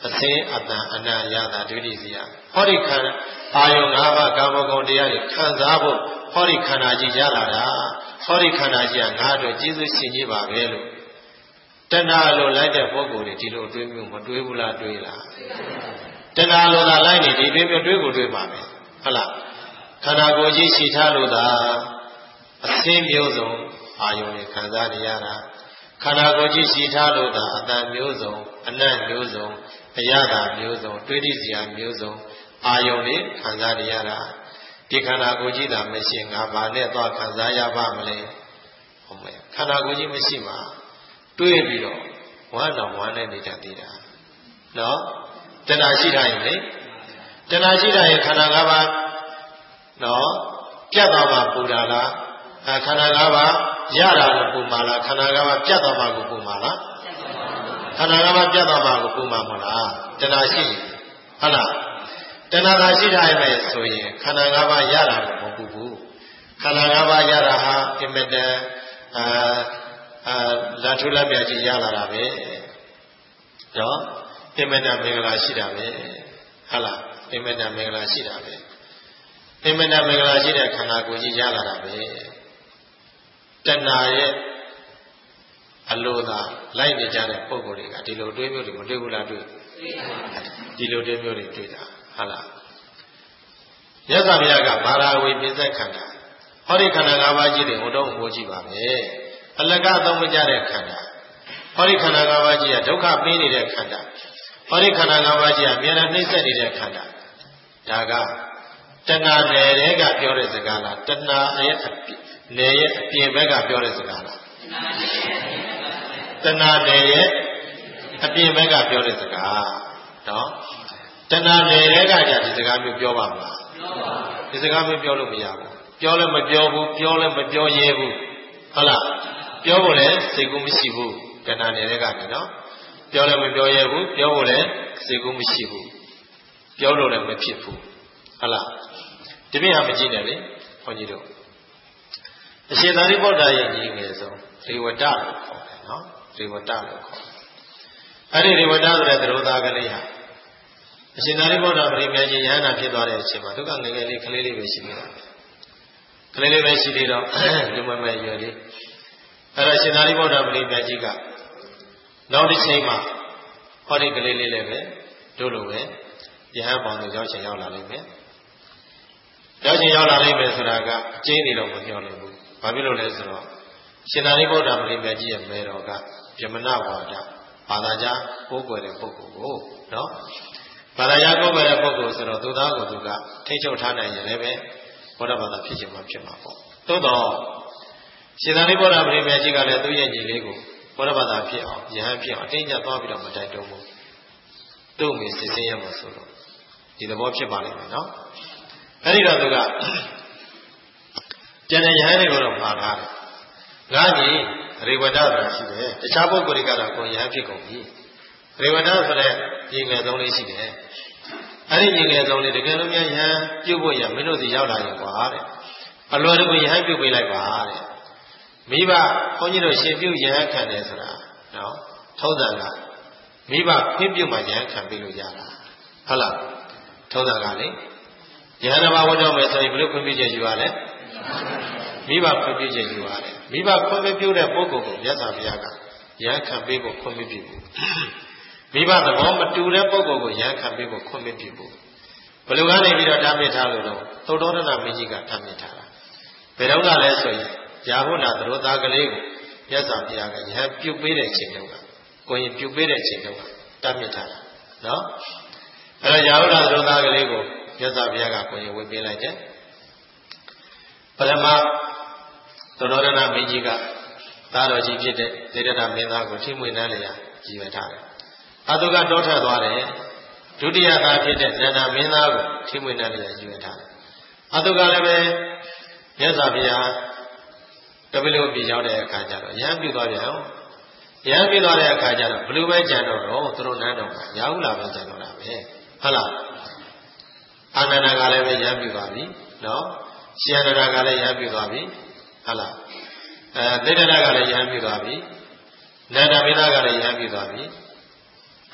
အစင်းအတန်အနံ့ရတာဒုတိစီယဟောဒီခန္ဓာအာယုံ၅ပါးကာမဂုဏ်တရားတွေခံစားဖို့ဟောဒီခန္ဓာကြီးရလာတာဟောဒီခန္ဓာကြီးကငါ့အတွက်ကျေးဇူးရှင်ကြီးပါပဲလို့တဏှာလိုလိုက်တဲ့ပုဂ္ဂိုလ်တွေဒီလိုတွေးမျိုးမတွေးဘူးလားတွေးလားတဏှာလိုသာလိုက်နေဒီတွေးမျိုးတွေးကိုတွေးပါမယ်ဟုတ်လားခန္ဓာကိုယ်ကြီးရှိထားလို့သာအစင်းမျိုးစုံအာယုံတွေခံစားနေရတာခန္ဓာကိုယ်ကြီးရှိထားလို့သာအတန်မျိုးစုံအနံ့မျိုးစုံအရသာမျိုးစုံတွေးတိစရာမျိုးစုံအာယုံတွေခံစားနေရတာဒီခန္ဓာကိုယ်ကြီးသာမရှိငါဘာနဲ့သွားခံစားရပါမလဲဟုတ်မယ်ခန္ဓာကိုယ်ကြီးမရှိမှတွေးပြီးတော့ဝမ်းတော်ဝမ်းနဲ့နေတတ်သေးတာနော်တဏှာရှိတာရင်လေတဏှာရှိတာရင်ခန္ဓာ၅ပါးနော်ပြတ်သွားမှပူတာလားခန္ဓာ၅ပါးရတာကိုပူမှာလားခန္ဓာ၅ပါးပြတ်သွားမှကိုပူမှာလားခန္ဓာ၅ပါးပြတ်သွားမှကိုပူမှာမဟုတ်လားတဏှာရှိဟုတ်လားတဏှာသာရှိထားရင်ဆိုရင်ခန္ဓာ၅ပါးရတာကိုမပူဘူးခန္ဓာ၅ပါးရတာဟာအမတန်လာထုလက်ပြကြီးရလာတာပဲနော်အမတန်မင်္ဂလာရှိတာပဲဟုတ်လားအမတန်မင်္ဂလာရှိတာပဲအမတန်မင်္ဂလာရှိတဲ့ခန္ဓာကိုယ်ကြီးရလာတာပဲတဏှာရဲ့အလိုသာလိုက်နေကြတဲ့ပုံကိုယ်တွေကဒီလိုတွေးမျိုးတွေမတွေးဘူးလားတွေးဒီလိုတွေးမျိုးတွေတွေးတာဟုတ်လားမြတ်စွာဘုရားကဘာရာဝေပြစ္ဆက်ခန္ဓာဟောဒီခန္ဓာ၅ပါးကြီးတွေဟိုတော့ဟိုကြည့်ပါမယ်အလကအသုံးမကျတဲ့ခန္ဓာဟောဒီခန္ဓာ၅ပါးကြီးကဒုက္ခပေးနေတဲ့ခန္ဓာဟောဒီခန္ဓာ၅ပါးကြီးကအမြဲတမ်းနှိမ့်ဆက်နေတဲ့ခန္ဓာဒါကတဏှာနယ်တဲ့ကပြောတဲ့စကားလားတဏှာရဲ့နယ်ရဲ့အပြင်ဘက်ကပြောတဲ့စကားလားတဏှာနယ်ရဲ့အပြင်ဘက်ကပြောတဲ့စကားနော်တဏှာနယ်တဲ့ကကြဒီစကားမျိုးပြောပါမလားဒီစကားမျိုးပြောလို့မရဘူးပြောလည်းမပြောဘူးပြောလည်းမပြောရဲဘူးဟုတ်လားပြောဖို့လည်းစိတ်ကူးမရှိဘူးတဏှာနယ်တဲ့ကနေနော်ပြောလည်းမပြောရဲဘူးပြောဖို့လည်းစိတ်ကူးမရှိဘူးပြောလို့လည်းမဖြစ်ဘူးဟုတ်လားဒီပြဟာမကြည့်နဲ့လေခွန်ကြီးတို့အရှင်သာရိပုတ္တရာရဲ့ညီငယ်ဆုံးရေဝတ္တလို့ခေါ်တယ်နော်ရေဝတ္တလို့ခေါ်တယ်အဲ့ဒီရေဝတ္တဆိုတဲ့သရောသားကလေးဟာအရှင်သာရိပုတ္တရာပရိမြတ်ကြီးယဟန္တာဖြစ်သွားတဲ့အချိန်မှာသူကငယ်ငယ်လေးကလေးလေးပဲရှိနေတာကလေးလေးပဲရှိသေးတော့လူမမဲရွယ်လေးအဲ့ဒါရှင်သာရိပုတ္တရာပရိမြတ်ကြီးကနောက်တစ်ချိန်မှာဟောဒီကလေးလေးလည်းပဲတို့လိုပဲယဟန်ပေါင်းတို့ရောက်ချင်ရောက်လာလိမ့်မယ်ရောက်ချင်ရောက်လာလိမ့်မယ်ဆိုတာကအကျဉ်းနေတော့မပြောနိုင်ဘူးဘာဖြစ်လို့လဲဆိုတော့ရှင်သာရိပုတ္တရာပရိမြတ်ကြီးရဲ့မေတော်ကဗြဟ္မဏဝါဒဘာသာကြားကိုးကွယ်တဲ့ပုဂ္ဂိုလ်ကိုနော်ဘာသာကြားကိုးကွယ်တဲ့ပုဂ္ဂိုလ်ဆိုတော့သူသားကိုသူကထိတ်ချုပ်ထားနိုင်ရင်လည်းပဲဘောဓဘာသာဖြစ်ချင်မှဖြစ်မှာပေါ့သို့တော့ရှင်သာရိပုတ္တရာပရိမြတ်ကြီးကလည်းသူ့ရဲ့ညီလေးကိုဘောဓဘာသာဖြစ်အောင်ယဟန်ဖြစ်အောင်အတင်းကျပ်သွားပြီးတော့မတိုက်တွန်းဘူးသူ့အမေစစ်စင်းရမှာဆိုတော့ဒီသဘောဖြစ်ပါလိမ့်မယ်နော်အဲ့ဒီတော့သူကကျန်တဲ့ယဟန်တွေကိုတော့မှာထားတယ်ငါကြီးရေဝတ္တဆိုတာရှိတယ်တခြားပုဂ္ဂိုလ်တွေကတော့ကိုယဟန်ဖြစ်ကုန်ပြီရေဝတ္တဆိုတဲ့ညီငယ်ဆုံးလေးရှိတယ်အဲ့ဒီညီငယ်ဆုံးလေးတကယ်လို့များယဟန်ပြုတ်ဖို့ရမင်းတို့စီရောက်လာရင်ကွာတဲ့အလွယ်တကူယဟန်ပြုတ်ပေးလိုက်ပါတဲ့မိဘဘုန်းကြီးတို့ရှင်ပြုတ်ယဟန်ခံတယ်ဆိုတာနော်ထုံးစံကမိဘခွင့်ပြုတ်မှယဟန်ခံပေးလို့ရတာဟုတ်လားထုံးစံကလေယဟန်ဘာဝတ်တော်မယ်ဆိုရင်ဘယ်လိုခွင့်ပြုချက်ယူရလဲမိဘခွင့်ပြုချက်ယူရတယ်မိဘခွင့်ပြုတဲ့ပုဂ္ဂိုလ်ကိုမြတ်စွာဘုရားကယဟန်ခံပေးဖို့ခွင့်ပြုဘူးမိဘသဘောမတူတဲ့ပုဂ္ဂိုလ်ကိုယဟန်ခံပေးဖို့ခွင့်ပြုဘူးဘယ်လိုကနေပြီးတော့တားမြစ်ထားလို့တော့သုတ္တောရဏမင်းကြီးကတားမြစ်ထားတာဘယ်တော့ကလဲဆိုရင်ယာဟုနာသရောသားကလေးကိုမြတ်စွာဘုရားကယဟန်ပြုတ်ပေးတဲ့ချိန်တုန်းကကိုရင်ပြုတ်ပေးတဲ့ချိန်တုန်းကတားမြစ်ထားတာနော်အဲ့တော့ယာဟုနာသရောသားကလေးကိုမြတ်စွာဘုရားကကိုရင်ဝေပေးလိုက်တယ်ပရမသုတ္တောရဏမင်းကြီးကသားတော်ကြီးဖြစ်တဲ့သေရတမင်းသားကိုထိမွေနှမ်းလျာရည်ရွယ်ထားတယ်အတုကတောထွက်သွားတယ်ဒုတိယသားဖြစ်တဲ့နန္ဒမင်းသားကိုထိမွေနှမ်းလျာရည်ရွယ်ထားတယ်အတုကလည်းပဲမြတ်စွာဘုရားကပိလဝပြည်ရောက်တဲ့အခါကျတော့ယဟန်ပြုသွားပြန်ယဟန်ပြုသွားတဲ့အခါကျတော့ဘလူပဲကြံတော့သူတို့နန်းတော်မှာရာဟုလာပဲကြံတော့တာပဲဟုတ်လားအာနန္ဒကလည်းပဲယဟန်ပြုသွားပြီနော်ရှင်အနန္ဒကလည်းယဟန်ပြုသွားပြီဟုတ်လားသေတ္တရကလည်းယဟန်ပြုသွားပြီနန္ဒမင်းသားကလည်းယဟန်ပြုသွားပြီ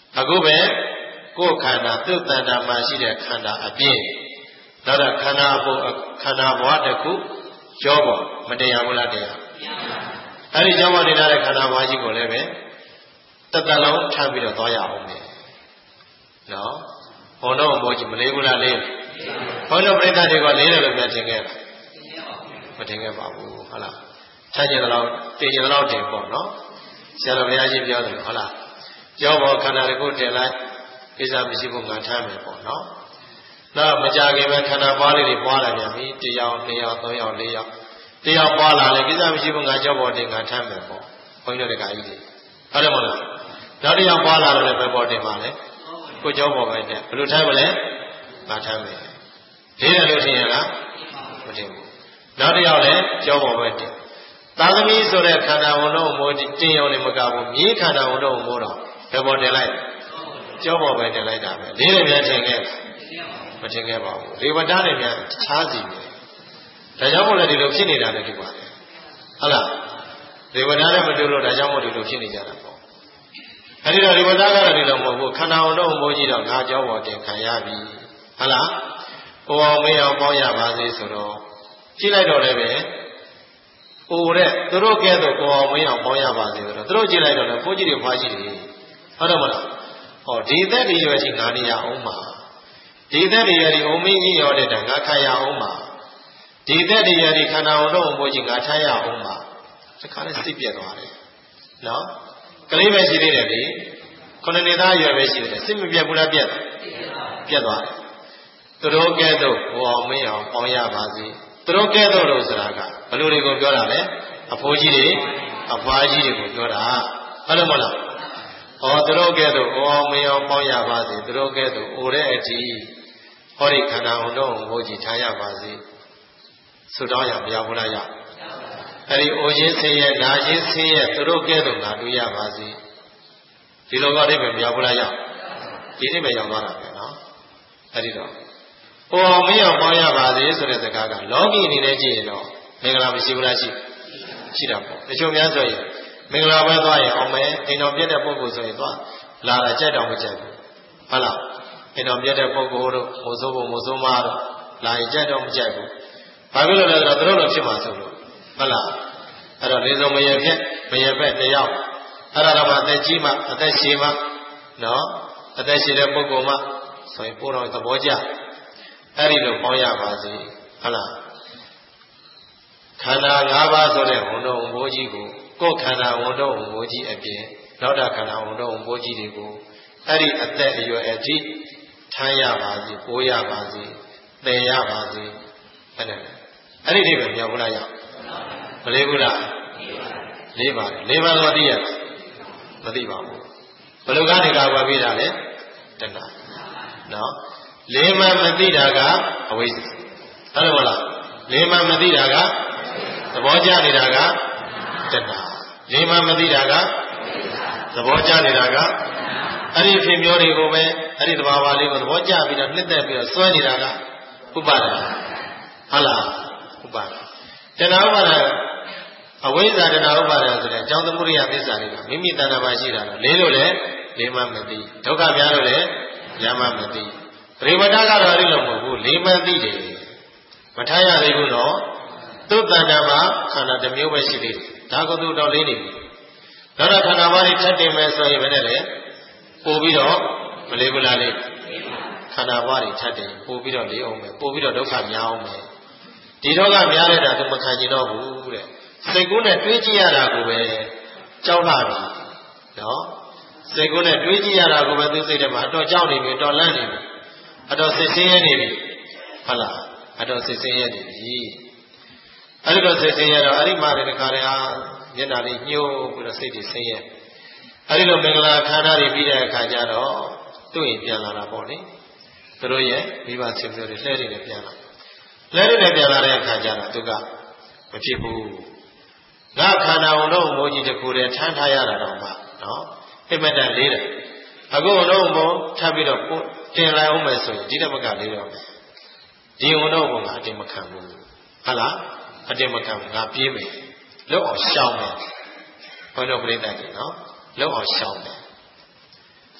အခုပဲကိုယ်ခန္ဓာသူ့တဏ္ဍာမှာရှိတဲ့ခန္ဓာအပြည့်နောက်တော့ခန္ဓာဘဝတစ်ခုကြောပေါ်မတရားဘူးလားတရားအဲ့ဒီကြောပေါ်နေတာတဲ့ခန္ဓာဘဝကြီးကိုလည်းပဲတသက်လုံးထပ်ပြီးတော့သွားရအောင်မယ်နော်ဘုံတော်ဘောကြီးမလေးဘူးလားလေးဘုန်းတော်ပြိဿတွေကလေးတယ်လို့ပြန်ထင်ခဲ့တာမထင်ခဲ့ပါဘူးဟုတ်လားထားကြတဲ့လောက်တင်ကြတဲ့လောက်တင်ပေါ့နော်ဆရာတော်ဘုရားကြီးပြောတယ်ဟုတ်လားကြောပေါ်ခန္ဓာတစ်ခုတင်လိုက်ကိစ္စမရှိဘူးငါထားမယ်ပေါ့နော်နောက်မကြခင်ပဲခန္ဓာပွားလေးတွေပွားလာပြန်ပြီ1ယောက်2ယောက်3ယောက်4ယောက်1ယောက်ပွားလာလေကိစ္စမရှိဘူးငါကြောပေါ်တင်ငါထားမယ်ပေါ့ဘုန်းကြီးတို့ကကြီးတွေဟုတ်တယ်မဟုတ်လားနောက်1ယောက်ပွားလာတော့လည်းပဲပေါ်တင်ပါလေကိုကြောပေါ်ပဲတဲ့ဘယ်လိုထားမလဲငါထားမယ်လေးတယ်လို့ထင်ရလားမထင်ဘူးနောက်1ယောက်လည်းကြောပေါ်ပဲတင်သာသမီဆိုတဲ့ခန္ဓာဝန်တော်မိုးတင်ရုံနဲ့မကဘူးမြေခန္ဓာဝန်တော်မိုးတော့ဘယ်ပေါ်တင်လိုက်ကြောပေါ်ပဲတင်လိုက်တာပဲလေးတယ်ပြန်ထင်ခဲ့မထင်ခဲ့ပါဘူးရေဝတ္တနဲ့များခြားစီတယ်ဒါကြောင့်မို့လဲဒီလိုဖြစ်နေတာလည်းဒီပါတယ်ဟုတ်လားရေဝတ္တနဲ့မတူလို့ဒါကြောင့်မို့ဒီလိုဖြစ်နေကြတာပေါ့အဲဒီတော့ရေဝတ္တကတော့ဒီလိုမဟုတ်ဘူးခန္ဓာဝန်တော်မိုးကြီးတော့ငါကြောပေါ်တင်ခံရပြီဟုတ်လားကိုအောင်မင်းအောင်ပေါင်းရပါစေဆိုတော့ကြည့်လိုက်တော့လည်းပဲအိုတဲ့သူတို့ကဲတော့ကိုအောင်မင်းအောင်ပေါင်းရပါစေဆိုတော့သူတို့ကြည့်လိုက်တော့လည်းဖိုးကြီးတွေဖွားကြီးတွေဟုတ်တယ်မလားဟောဒီသက်ဒီရွယ်ရှိငါနေရအောင်ပါဒီသက်ဒီရွယ်ဒီအုံမင်းကြီးရောတဲ့တန်ငါခံရအောင်ပါဒီသက်ဒီရွယ်ဒီခန္ဓာဝန်တော်ဘိုးကြီးငါထားရအောင်ပါတခါနဲ့စိတ်ပြက်သွားတယ်နော်ကလေးပဲရှိသေးတယ်လေ9နှစ်သားရွယ်ပဲရှိသေးတယ်စိတ်မပြက်ဘူးလားပြက်သွားတယ်သူတို့ကဲတော့ကိုအောင်မင်းအောင်ပေါင်းရပါစေသူတို့ကဲတော့လို့ဆိုတာကဘယ်လိုတွေကိုပြောတာလဲအဖိုးကြီးတွေအဖွားကြီးတွေကိုပြောတာဟုတ်တယ်မဟုတ်လားဟောသူတို့ကဲတော့ကိုအောင်မင်းအောင်ပေါင်းရပါစေသူတို့ကဲတော့အိုတဲ့အထိဟောဒီခန္ဓာဝန်တော်ဘိုးကြီးထားရပါစေဆုတောင်းရမရဘူးလားရအဲဒီအိုခြင်းဆင်းရဲနာခြင်းဆင်းရဲသူတို့ကဲတော့ငါတွေ့ရပါစေဒီလိုကတော့မရဘူးလားရဒီနေ့ပဲရောက်သွားတာပဲနော်အဲဒီတော့ဟိုအောင်မင်းအောင်ပေါင်းရပါစေဆိုတဲ့စကားကလောကီအနေနဲ့ကြည့်ရင်တော့မင်္ဂလာမရှိဘူးလားရှိတာပေါ့တချို့များဆိုရင်မင်္ဂလာပဲသွားရင်အောင်မယ်အိမ်တော်ပြည့်တဲ့ပုဂ္ဂိုလ်ဆိုရင်သွားလာတာကြိုက်တော့မကြိုက်ဘူးဟုတ်လားအိမ်တော်ပြည့်တဲ့ပုဂ္ဂိုလ်တို့မိုးစိုးဖို့မိုးစိုးမတို့လာရင်ကြိုက်တော့မကြိုက်ဘူးဘာဖြစ်လို့လဲဆိုတော့သူတို့လိုဖြစ်မှာဆိုလို့ဟုတ်လားအဲ့တော့လေစုံမရေဖြစ်မရေဖက်တယောက်အဲ့ဒါတော့မှအသက်ကြီးမှအသက်ရှည်မှနော်အသက်ရှည်တဲ့ပုဂ္ဂိုလ်မှဆိုရင်ပို့တော့သဘောကျအဲ့ဒီလိုပေါင်းရပါစေဟုတ်လားခန္ဓာ၅ပါးဆိုတဲ့ဝန်တော်ဘိုးကြီးကိုကိုယ်ခန္ဓာဝန်တော်ဘိုးကြီးအပြင်နောက်တာခန္ဓာဝန်တော်ဘိုးကြီးတွေကိုအဲ့ဒီအသက်အရွယ်အထိထမ်းရပါစေပိုးရပါစေသင်ရပါစေအဲ့ဒီပဲမြောက်ဘူးလားရောက်မလေးဘူးလားလေးပါတယ်လေးပါတော့သိရမသိပါဘူးဘယ်လိုကနေကာကွယ်ပေးတာလဲတဏှာနော်လေးမှမသိတာကအဝိဇ္ဇာဟုတ်တယ်မလားလေးမှမသိတာကသဘောကျနေတာကတဏှာလေးမှမသိတာကသဘောကျနေတာကအဲ့ဒီဖြစ်မျိုးတွေကိုပဲအဲ့ဒီသဘာဝလေးကိုသဘောကျပြီးတော့နှစ်သက်ပြီးတော့စွဲနေတာကဥပါဒနာဟုတ်လားဥပါဒတဏှာဥပါဒအဝိဇ္ဇာတဏှာဥပါဒဆိုတဲ့အကြောင်းသမုဒိယသစ္စာတွေကမိမိတဏှာမှာရှိတာတော့လေးလို့လည်းလေးမှမသိဒုက္ခများလို့လည်းများမှမသိပရိဝတ္တကတော့အဲ့လိုမဟုတ်ဘူးလေးမှသိတယ်မထားရသေးဘူးတော့သူ့တဏ္ဍာမှာခန္ဓာတစ်မျိုးပဲရှိသေးတယ်ဒါကသူတော့လေးနေပြီနောက်တော့ခန္ဓာဘာတွေထပ်တင်မယ်ဆိုရင်ဘယ်နဲ့လဲပို့ပြီးတော့မလေးဘူးလားလေးခန္ဓာဘာတွေထပ်တင်ပို့ပြီးတော့လေးအောင်မယ်ပို့ပြီးတော့ဒုက္ခများအောင်မယ်ဒီဒုက္ခများတဲ့တာသူမခံကျင်တော့ဘူးတဲ့စိတ်ကူးနဲ့တွေးကြည့်ရတာကိုပဲကြောက်လာပြီနော်စိတ်ကူးနဲ့တွေးကြည့်ရတာကိုပဲသူစိတ်ထဲမှာအတော်ကြောက်နေပြီအတော်လန့်နေပြီအတော်စစ်ဆင်းရဲနေပြီဟုတ်လားအတော်စစ်ဆင်းရဲနေပြီအဲ့ဒီတော့စစ်ဆင်းရဲတော့အဲ့ဒီမှာတခါတည်းမျက်နှာလေးညှိုးပြီးတော့စိတ်တွေဆင်းရဲအဲ့ဒီလိုမင်္ဂလာခန္ဓာတွေပြီးတဲ့အခါကျတော့သူ့ရင်ပြန်လာတာပေါ့လေသူတို့ရဲ့မိဘဆင်မျိုးတွေလှဲနေတယ်ပြန်လာလှဲနေတယ်ပြန်လာတဲ့အခါကျတော့သူကမဖြစ်ဘူးငါခန္ဓာဝန်တော်မိုးကြီးတစ်ခုတည်းထမ်းထားရတာတော့မှနော်အိမ်မက်တန်လေးတယ်အခုဝန်တော်ဘုံထပ်ပြီးတော့တင်လိုက်အောင်မယ်ဆိုရင်ဒီတမကလေးတော့ဒီဝန်တော်ဘုံကအတင်မခံဘူးဟုတ်လားအတင်မခံဘူးငါပြေးမယ်လောက်အောင်ရှောင်းမယ်ဘုန်းတော်ပြိတ္တတွေနော်လောက်အောင်ရှောင်းမယ်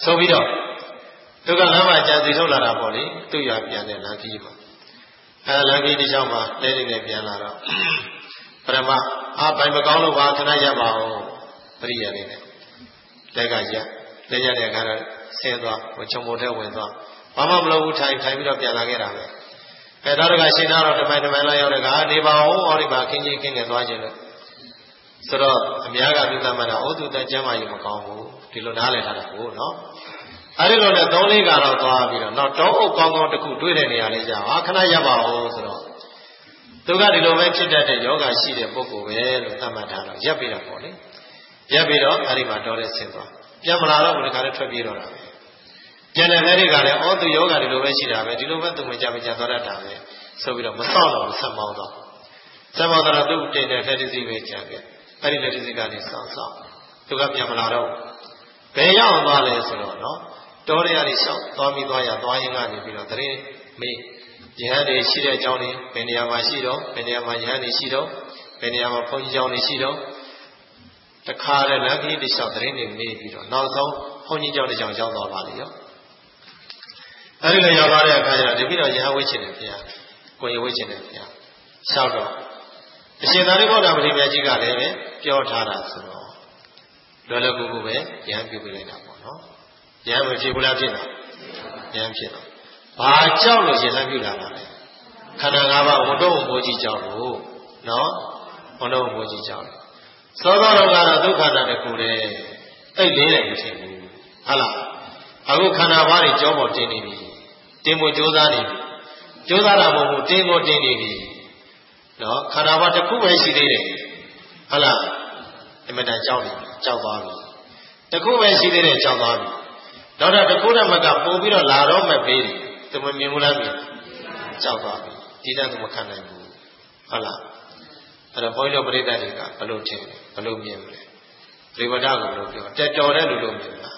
ဆိုပြီးတော့သူကလမ်းမှာကြာစီထုတ်လာတာပေါ့လေသူ့ရွာပြန်တဲ့လမ်းကြီးပေါ့လမ်းကြီးတစ်ချောင်းမှာလဲနေနဲ့ပြန်လာတော့ပရမဘိုင်မကောင်းလို့ပါခဏရပ်ပါအောင်ပရိယာနေတယ်လက်ကရက်လက်ရတဲ့အခါတော့ဆင်းသွားချုံမို့ထဲဝင်သွားဘာမှမလုပ်ဘူးထိုင်ပြီးတော့ပြန်လာခဲ့တာပဲတော့တကရှင်သားတော့တမိုင်လောက်ရောက်တဲ့ကနေပါအောင်ဟောဒီမှာခင်းကြီးခင်းနေသွားခြင်းလို့ဆိုတော့အများကပြုသမှတ်တာဩသူတန်ကျမ်းမာရေးမကောင်းဘူးဒီလိုနားလည်ထားတာကိုနော်အဲဒီလိုနဲ့3-4ကတော့သွားပြီးတော့နောက်တောအုပ်ကောင်းကောင်းတစ်ခုတွေ့တဲ့နေရာလေးကြာခဏရပ်ပါဦးဆိုတော့သူကဒီလိုပဲဖြစ်တတ်တဲ့ယောဂရှိတဲ့ပုဂ္ဂိုလ်ပဲလို့သတ်မှတ်ထားတော့ရပ်ပြီးတော့ပေါ့လေရပ်ပြီးတော့အဲဒီမှာတော်တဲ့ဆင်းသွားပြန်မလာတော့ဘယ်ခါလဲထွက်ပြေးတော့တာပဲကျန်တဲ့တွေကလည်းဩသူယောဂဒီလိုပဲရှိတာပဲဒီလိုပဲသူမကြသွားတတ်တာပဲဆိုပြီးတော့မဆောက်တော့ဆက်မောင်းတော့သူတင်တဲ့လက်တစီပဲကြံခဲ့အဲဒီလက်တစီကနေဆောက်သူကပြန်မလာတော့ဘယ်ရောက်သွားလဲဆိုတော့နော်တော်ရရည်လျှောက်သွားပြီးသွားရသွားရင်ကနေပြီးတော့တရင်မေးယဟန်တွေရှိတဲ့အကြောင်းတွေဘယ်နေရာမှာရှိတော့ဘယ်နေရာမှာယဟန်တွေရှိတော့ဘယ်နေရာမှာဘုန်းကြီးကျောင်းတွေရှိတော့တခါတည်းလမ်းကြီးတစ်လျှောက်တရင်တွေမေးပြီးတော့နောက်ဆုံးဘုန်းကြီးကျောင်းတစ်ကျောင်းရောက်သွားပါလေရောအဲဒီလိုရောက်သွားတဲ့အခါကျတော့ဒီပြီးတော့ယဟန်ဝိချင်တယ်ဗျာကိုယ်ရဝိချင်တယ်ဗျာလျှောက်တော့အရှင်သာရိပုတ္တမထေရကြီးကလည်းပဲပြောထားတာဆိုတော့လွယ်လွယ်ကူကူပဲယဟန်ပြုပြလိုက်တာပေါ့နော်ယဟန်မဖြစ်ဘူးလားဖြစ်တာယဟန်ဖြစ်တော့ဘာကြောက်လို့ယဟန်ပြုလာတာလဲခန္ဓာ၅ပါးဝန်တော့ဘိုးကြီးကြောက်လို့နော်ဝန်တော့ဘိုးကြီးကြောက်လို့သောသောတော်ကတော့ဒုက္ခတာတကူတဲ့တိတ်လေးတယ်မဖြစ်ဘူးဟုတ်လားအခုခန္ဓာဘားတွေကြောပေါ်တင်နေပြီတင်ဖို့ကြိုးစားနေပြီကြိုးစားတာမဟုတ်ဘူးတင်ကိုတင်နေပြီနော်ခန္ဓာဘားတစ်ခုပဲရှိသေးတယ်ဟုတ်လားအမှန်တန်ကြောက်နေကြောက်သွားပြီတစ်ခုပဲရှိသေးတယ်ကြောက်သွားပြီနောက်တော့တစ်ခုတည်းမကပုံပြီးတော့လာတော့မပေးတယ်သူမမြင်ဘူးလားမြင်ကြောက်သွားပြီဒီတန်းသူမခံနိုင်ဘူးဟုတ်လားအဲ့တော့ဘုန်းကြီးတို့ပြိဿတွေကဘလို့ထင်ဘလို့မြင်လဲဒေဝတာကဘလို့ပြောတက်တော်တဲ့လူလို့မြင်လား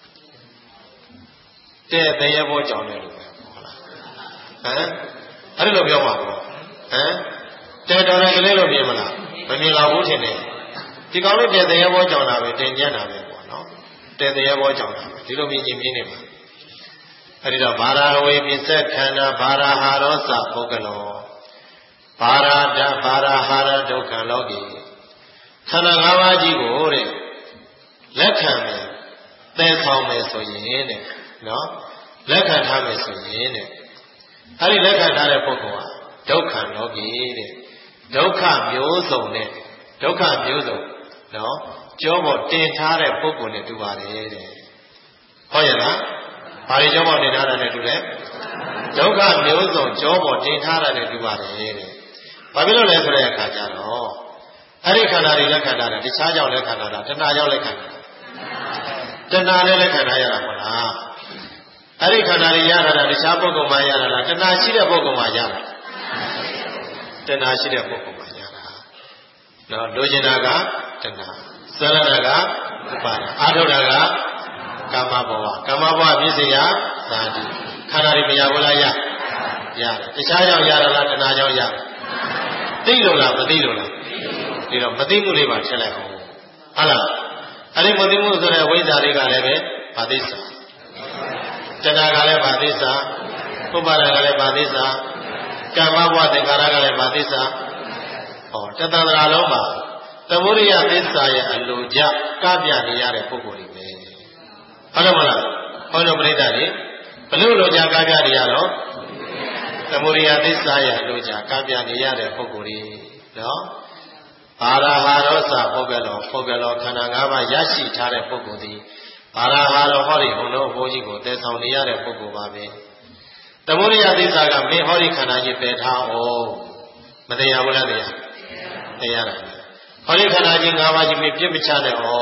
တဲ့တရားဘောကြောင့်တယ်လို့ပဲဟုတ်လားအဲ့လိုပြောပါဘောတဲ့တော်တဲ့ကလေးလို့မြင်မလားမမြင်တော့ဘူးထင်တယ်ဒီကောင်လေးတဲ့တရားဘောကြောင့်တာပဲတင်ကြတာပဲပေါ့နော်တဲ့တရားဘောကြောင့်တာပဲဒီလိုမြင်နေမှာအဲ့ဒီတော့ဘာရာဝေပစ္စခန္ဓာဘာရာဟာရောစပုဂ္ဂလောဘာရာဒဘာရာဟာရဒုက္ခလောကီခန္ဓာ၅ပါးကြီးကိုတဲ့လက်ခံမယ်သင်ဆောင်မယ်ဆိုရင်တဲ့နော်လက်ခံထားမယ်ဆိုရင်တဲ့အဲ့ဒီလက်ခံထားတဲ့ပုဂ္ဂိုလ်ဟာဒုက္ခလောကီတဲ့ဒုက္ခမျိုးစုံနဲ့ဒုက္ခမျိုးစုံနော်ကြောပေါ်တင်ထားတဲ့ပုဂ္ဂိုလ်နဲ့တူပါတယ်တဲ့ဟုတ်ရဲ့လားဘာတွေကြောပေါ်တင်ထားတာနဲ့တူလဲဒုက္ခမျိုးစုံကြောပေါ်တင်ထားတာနဲ့တူပါတယ်တဲ့ဘာဖြစ်လို့လဲဆိုတဲ့အခါကျတော့အဲ့ဒီခန္ဓာတွေလက်ခံတာတခြားကြောင့်လက်ခံတာလားတဏှာကြောင့်လက်ခံတာတဏှာနဲ့လက်ခံထားရတာမဟုတ်လားအဲ့ဒီခန္ဓာတွေရတာတခြားပုဂ္ဂိုလ်မှရတာလားတဏှာရှိတဲ့ပုဂ္ဂိုလ်မှရတာတဏှာရှိတဲ့ပုဂ္ဂိုလ်မှရတာနော်လိုချင်တာကတဏှာစရဏကဥပါဒအာထုတာကကာမဘဝပြည့်စရာသာတိခန္ဓာတွေမရဘူးလားရတယ်တခြားကြောင့်ရတာလားတဏှာကြောင့်ရသိလို့လားမသိလို့လားဒီတော့မသိမှုလေးပါထည့်လိုက်အောင်ဟုတ်လားအဲ့ဒီမသိမှုဆိုတဲ့ဝိဇ္ဇာတွေကလည်းပဲဘာသိစာတဏှာကလည်းဘာသိစာဥပါဒကလည်းဘာသိစာကာမဘဝသင်္ခါရကလည်းဘာသိစာတသန္တရာလုံးမှာသမုဒိယသစ္စာရဲ့အလိုကြကပြနေရတဲ့ပုဂ္ဂိုလ်တွေပဲဟုတ်တယ်မလားဘုန်းတော်ပရိသတ်တွေဘလို့လိုကြကပြနေရတော့သမုဒိယသစ္စာရဲ့အလိုကြကပြနေရတဲ့ပုဂ္ဂိုလ်တွေနော်ဘာရာဟာရောစပုဂ္ဂလောခန္ဓာ၅ပါးရရှိထားတဲ့ပုဂ္ဂိုလ်သည်ဘာရာဟာရောဟောဒီဘုံတော်ဘိုးကြီးကိုတည်ဆောင်နေရတဲ့ပုဂ္ဂိုလ်ပါပဲသမုဒိယသစ္စာကမင်းဟောဒီခန္ဓာကြီးပယ်ထားအောင်မတရားဘူးလားတရားတာဟောဒီခန္ဓာကြီး၅ပါးကြီးပြစ်မချနဲ့ဩ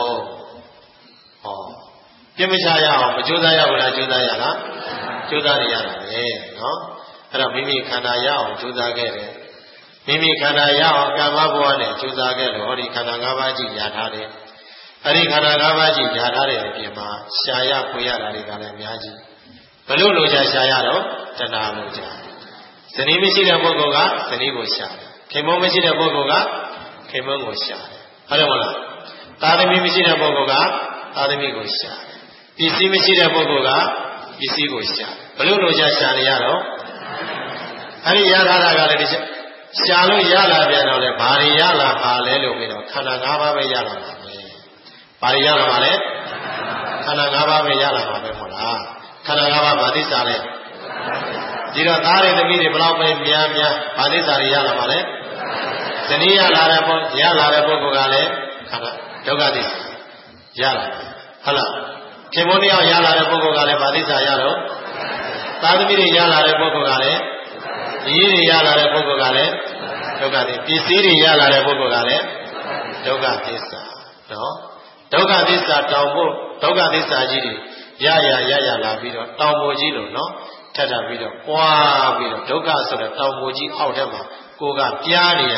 ပြစ်မချရအောင်မကြိုးစားရဘူးလားကြိုးစားရလားကြိုးစားနေရတာပဲနော်အဲ့တော့မိမိခန္ဓာရအောင်ကြိုးစားခဲ့တယ်မိမိခန္ဓာရအောင်ကာမဘဝနဲ့ကြိုးစားခဲ့လို့ဟောဒီခန္ဓာ၅ပါးကြီးညာထားတယ်အဲ့ဒီခန္ဓာ၅ပါးကြီးညာထားတဲ့အပြင်မှာရှားရဖွေရတာတွေကလည်းအများကြီးဘလို့လိုချာရှားရတော့တဏှာလိုချာဇနီးမရှိတဲ့ပုဂ္ဂိုလ်ကဇနီးကိုရှားတယ်ခင်မုန်းမရှိတဲ့ပုဂ္ဂိုလ်ကခင်မုန်းကိုရှားတယ်ဟုတ်တယ်မလားသာသမီမရှိတဲ့ပုဂ္ဂိုလ်ကသာသမီကိုရှားတယ်စ္စည်းမရှိတဲ့ပုဂ္ဂိုလ်ကပစ္စည်းကိုရှာဘလို့လိုရှာနေရတော့အဲ့ဒီရထားတာကလည်းဒီရှာလို့ရလာပြန်တော့လေဘာတွေရလာပါလဲလို့ပြီးတော့ခန္ဓာ၅ပါးပဲရလာပါမယ်ဘာတွေရလာပါလဲခန္ဓာ၅ပါးပဲရလာပါပဲမဟုတ်လားခန္ဓာ၅ပါးဘာသစ္စာလဲဒီတော့သားတွေသမီးတွေဘလောက်ပဲများဘာသစ္စာတွေရလာပါလဲဇနီးရလာတဲ့ပုဂ္ဂိုလ်ကလည်းခန္ဓာဒုက္ခသစ္စာရလာဟုတ်လားခင်ဗျားရလာတဲ့ပုဂ္ဂိုလ်ကလည်းဘာသစ္စာရတော့သားသမီးတွေရလာတဲ့ပုဂ္ဂိုလ်ကလည်းညီတွေရလာတဲ့ပုဂ္ဂိုလ်ကလည်းဒုက္ခသစ္စာပစ္စည်းတွေရလာတဲ့ပုဂ္ဂိုလ်ကလည်းဒုက္ခသစ္စာနော်ဒုက္ခသစ္စာတောင်ဖို့ဒုက္ခသစ္စာကြီးတွေရလာပြီးတော့တောင်ပေါ်ကြီးလို့နော်ထပ်ထပ်ပြီးတော့ပွားပြီးတော့ဒုက္ခဆိုတဲ့တောင်ပေါ်ကြီးအောက်ထဲမှာကိုကပြားနေရ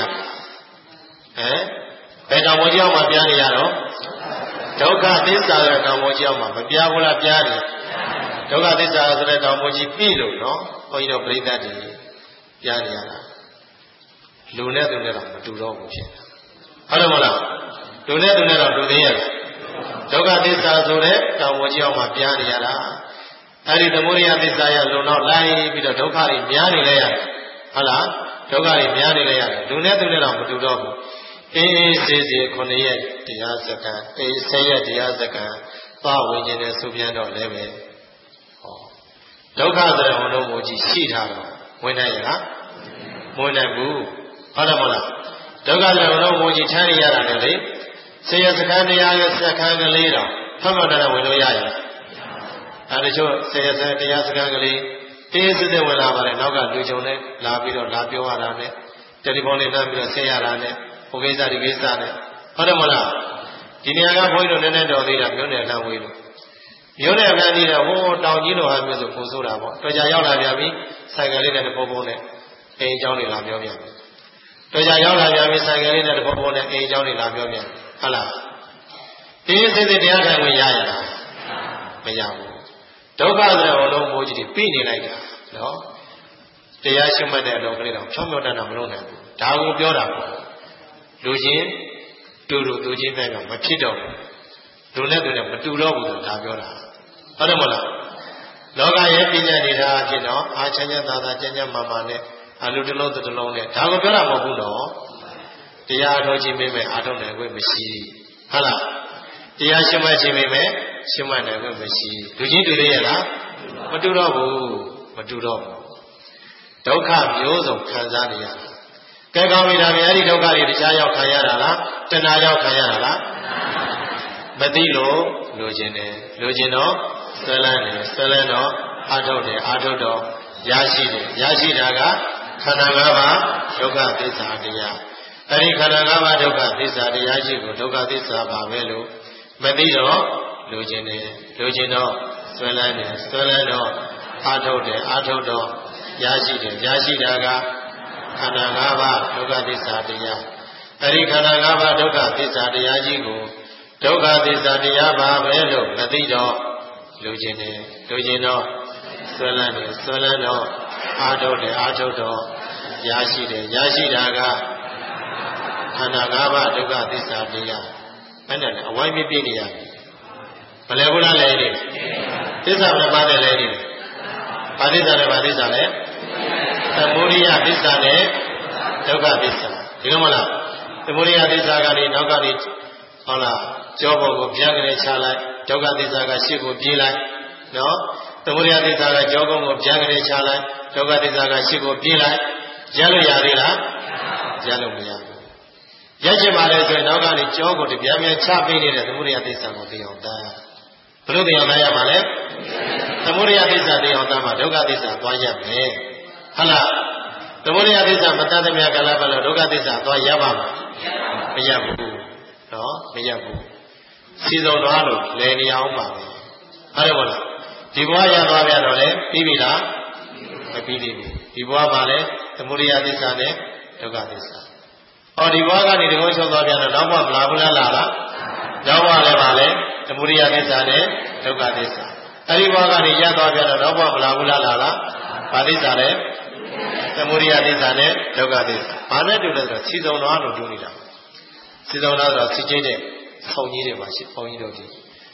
ဘယ်တောင်ပေါ်ကြီးအောက်မှာပြားနေရတော့ဒုက္ခသစ္စာဆိုတဲ့တောင်ပေါ်ကြီးအောက်မှာမပြားဘူးလားပြားနေဒုက္ခသစ္စာဆိုတဲ့တောင်ပေါ်ကြီးပြီလို့နော်ဘုန်းကြီးတို့ပြိဿတွေပြားနေရတာလူနဲ့သူနဲ့တော့မတူတော့ဘူးဖြစ်တာဟုတ်တယ်မလားလူနဲ့သူနဲ့တော့တူသေးရဲ့ဒုက္ခသစ္စာဆိုတဲ့တောင်ပေါ်ကြီးအောက်မှာပြားနေရတာအဲ့ဒီသမုဒိယသစ္စာရလုံတော့လိုက်ပြီးတော့ဒုက္ခတွေများနေလဲရတယ်ဟုတ်လားဒုက္ခတွေများနေလဲရတယ်လူနဲ့သူနဲ့တော့မတူတော့ဘူးအေးစေ9ရက်တရားစက္ကန့်အေး10ရက်တရားစက္ကန့်သွားဝင်ခြင်းနဲ့ဆိုပြန်တော့လည်းပဲဟောဒုက္ခဆိုတဲ့ဟောလုံးကိုကြည့်ရှိထားတော့ဝင်နိုင်ရလားမဝင်နိုင်ဘူးဟုတ်တယ်မဟုတ်လားဒုက္ခဆိုတဲ့ဟောလုံးကိုကြည့်ထမ်းရရတာလေ10ရက်စက္ကန့်တရားရဲ့စက္ကန့်ကလေးတော့ဖတ်မှတ်တဲ့ဝင်လို့ရရလားအဲဒီချို့10ရက်တရားစက္ကန့်ကလေးတေးစစ်တဲ့ဝင်လာပါတယ်နောက်ကလူကြုံနဲ့လာပြီးတော့လာပြောရတာနဲ့တယ်လီဖုန်းလေးနှမ်းပြီးတော့ဆင်းရတာနဲ့ဟိုကိစ္စဒီကိစ္စနဲ့ဟုတ်တယ်မလားဒီနေရာကဘုန်းကြီးတို့နည်းနည်းတော်သေးတာမြို့နယ်ကဝေးလို့မြို့နယ်ကကြီးတော့ဟိုတောင်ကြီးလိုဟာမျိုးဆိုပုံစိုးတာပေါ့တော်ကြရောက်လာပြန်ပြီဆိုင်ကလေးနဲ့တပုံပုံနဲ့အိမ်เจ้าတွေလာပြောပြန်ပြီတော်ကြရောက်လာပြန်ပြီဆိုင်ကလေးနဲ့တပုံပုံနဲ့အိမ်เจ้าတွေလာပြောပြန်ပြီဟုတ်လားဒီစစ်စစ်တရားခံဝင်ရရလားမရဘူးဒုက္ခဆိုတဲ့ဟောလုံးမိုးကြီးတွေပြိနေလိုက်တာနော်တရားရှိမှတ်တဲ့အတော်ကလေးတော့ဖြောင်းဖြောင်းတန်းတန်းမလုပ်နိုင်ဘူးဒါကိုပြောတာပေါ့လူချင်းတူတူချင်းပဲတော့မဖြစ်တော့ဘူးလူနဲ့သူနဲ့မတူတော့ဘူးဆိုတာပြောတာဟုတ်တယ်မဟုတ်လားလောကရဲ့ပြည့်ညတ်နေတာအဖြစ်တော့အာချမ်းချမ်းသာသာကျမ်းကျမ်းမာမာနဲ့အလူတစ်လုံးတစ်လုံးနဲ့ဒါကိုပြောတာမဟုတ်ဘူးတော့တရားတော်ချင်းမိမဲ့အာထုံနိုင်ခွင့်မရှိဟုတ်လားတရားရှိမှတ်ခြင်းမိမဲ့ရှိမှတ်နိုင်ခွင့်မရှိလူချင်းတူရရဲ့လားမတူတော့ဘူးမတူတော့ဘူးဒုက္ခမျိုးစုံခံစားနေရတယ်ကဲကောင်းပြီဒါပြန်အဲ့ဒီဒုက္ခတွေတရားရောက်ခံရတာလားတဏှာရောက်ခံရတာလားမသိလို့လိုချင်တယ်လိုချင်တော့ဆွဲလန်းတယ်ဆွဲလန်းတော့အာထုတ်တယ်အာထုတ်တော့ရရှိတယ်ရရှိတာကခန္ဓာ၅ပါးဒုက္ခသစ္စာတရားအဲ့ဒီခန္ဓာ၅ပါးဒုက္ခသစ္စာတရားရှိကိုဒုက္ခသစ္စာပါပဲလို့မသိတော့လိုချင်တယ်လိုချင်တော့ဆွဲလန်းတယ်ဆွဲလန်းတော့အာထုတ်တယ်အာထုတ်တော့ရရှိတယ်ရရှိတာကခန္ဓာ၅ပါးဒုက္ခသစ္စာတရားအဲဒီခန္ဓာ၅ပါးဒုက္ခသစ္စာတရားကြီးကိုဒုက္ခသစ္စာတရားပါပဲလို့မသိတော့လူချင်းတယ်လူချင်းတော့ဆွဲလန်းတယ်ဆွဲလန်းတော့အာထုတ်တယ်အာထုတ်တော့ရရှိတယ်ရရှိတာကခန္ဓာ၅ပါးဒုက္ခသစ္စာတရားအဲ့ဒါနဲ့အဝိုင်းပြည့်နေရတယ်ဘယ်လဲဘုရားလဲနေသစ္စာဘယ်ပါးတယ်လဲနေဘာသစ္စာလဲဘာသစ္စာလဲသမုဒိယသစ္စာနဲ့ဒုက္ခသစ္စာဒီလိုမလားသမုဒိယသစ္စာကနေနောက်ကနေဟုတ်လားကြောပေါ်ကိုပြန်ကြဲချလိုက်ဒုက္ခသစ္စာကရှေ့ကိုပြေးလိုက်နော်သမုဒိယသစ္စာကကြောကုန်းကိုပြန်ကြဲချလိုက်ဒုက္ခသစ္စာကရှေ့ကိုပြေးလိုက်ရလို့ရသေးလားရလို့မရဘူးရချင်ပါလေဆိုရင်နောက်ကနေကြောကိုတပြန်ပြန်ချပေးနေတဲ့သမုဒိယသစ္စာကိုသိအောင်တန်းဘယ်လိုသိအောင်တန်းရမှာလဲသမုဒိယသစ္စာသိအောင်တန်းမှာဒုက္ခသစ္စာသွားရမယ်ဟုတ်လားသမုဒိယသစ္စာမတတ်သမျှကာလပတ်လို့ဒုက္ခသစ္စာသွားရပါမှာမရဘူးနော်မရဘူးစီစုံသွားလို့လည်နေအောင်ပါပဲဟုတ်တယ်မဟုတ်လားဒီဘဝရသွားပြန်တော့လေပြီးပြီလားမပြီးသေးဘူးဒီဘဝမှာလည်းသမုဒိယသစ္စာနဲ့ဒုက္ခသစ္စာဒီဘဝကနေဒီကုန်းချုပ်သွားပြန်တော့နောက်ဘဝမလာဘူးလားနောက်ဘဝလည်းပါလေသမုဒိယသစ္စာနဲ့ဒုက္ခသစ္စာအဲဒီဘဝကနေရသွားပြန်တော့နောက်ဘဝမလာဘူးလားဘာသစ္စာလဲသမုဒိယသစ္စာနဲ့ဒုက္ခသစ္စာဘာနဲ့တူလဲဆိုတော့စီစုံတော်လို့တူနေတာစီစုံတော်ဆိုတော့စီကျင်းတဲ့ဆောင်းကြီးတွေပါရှိပေါင်းကြီးတို့ကြီး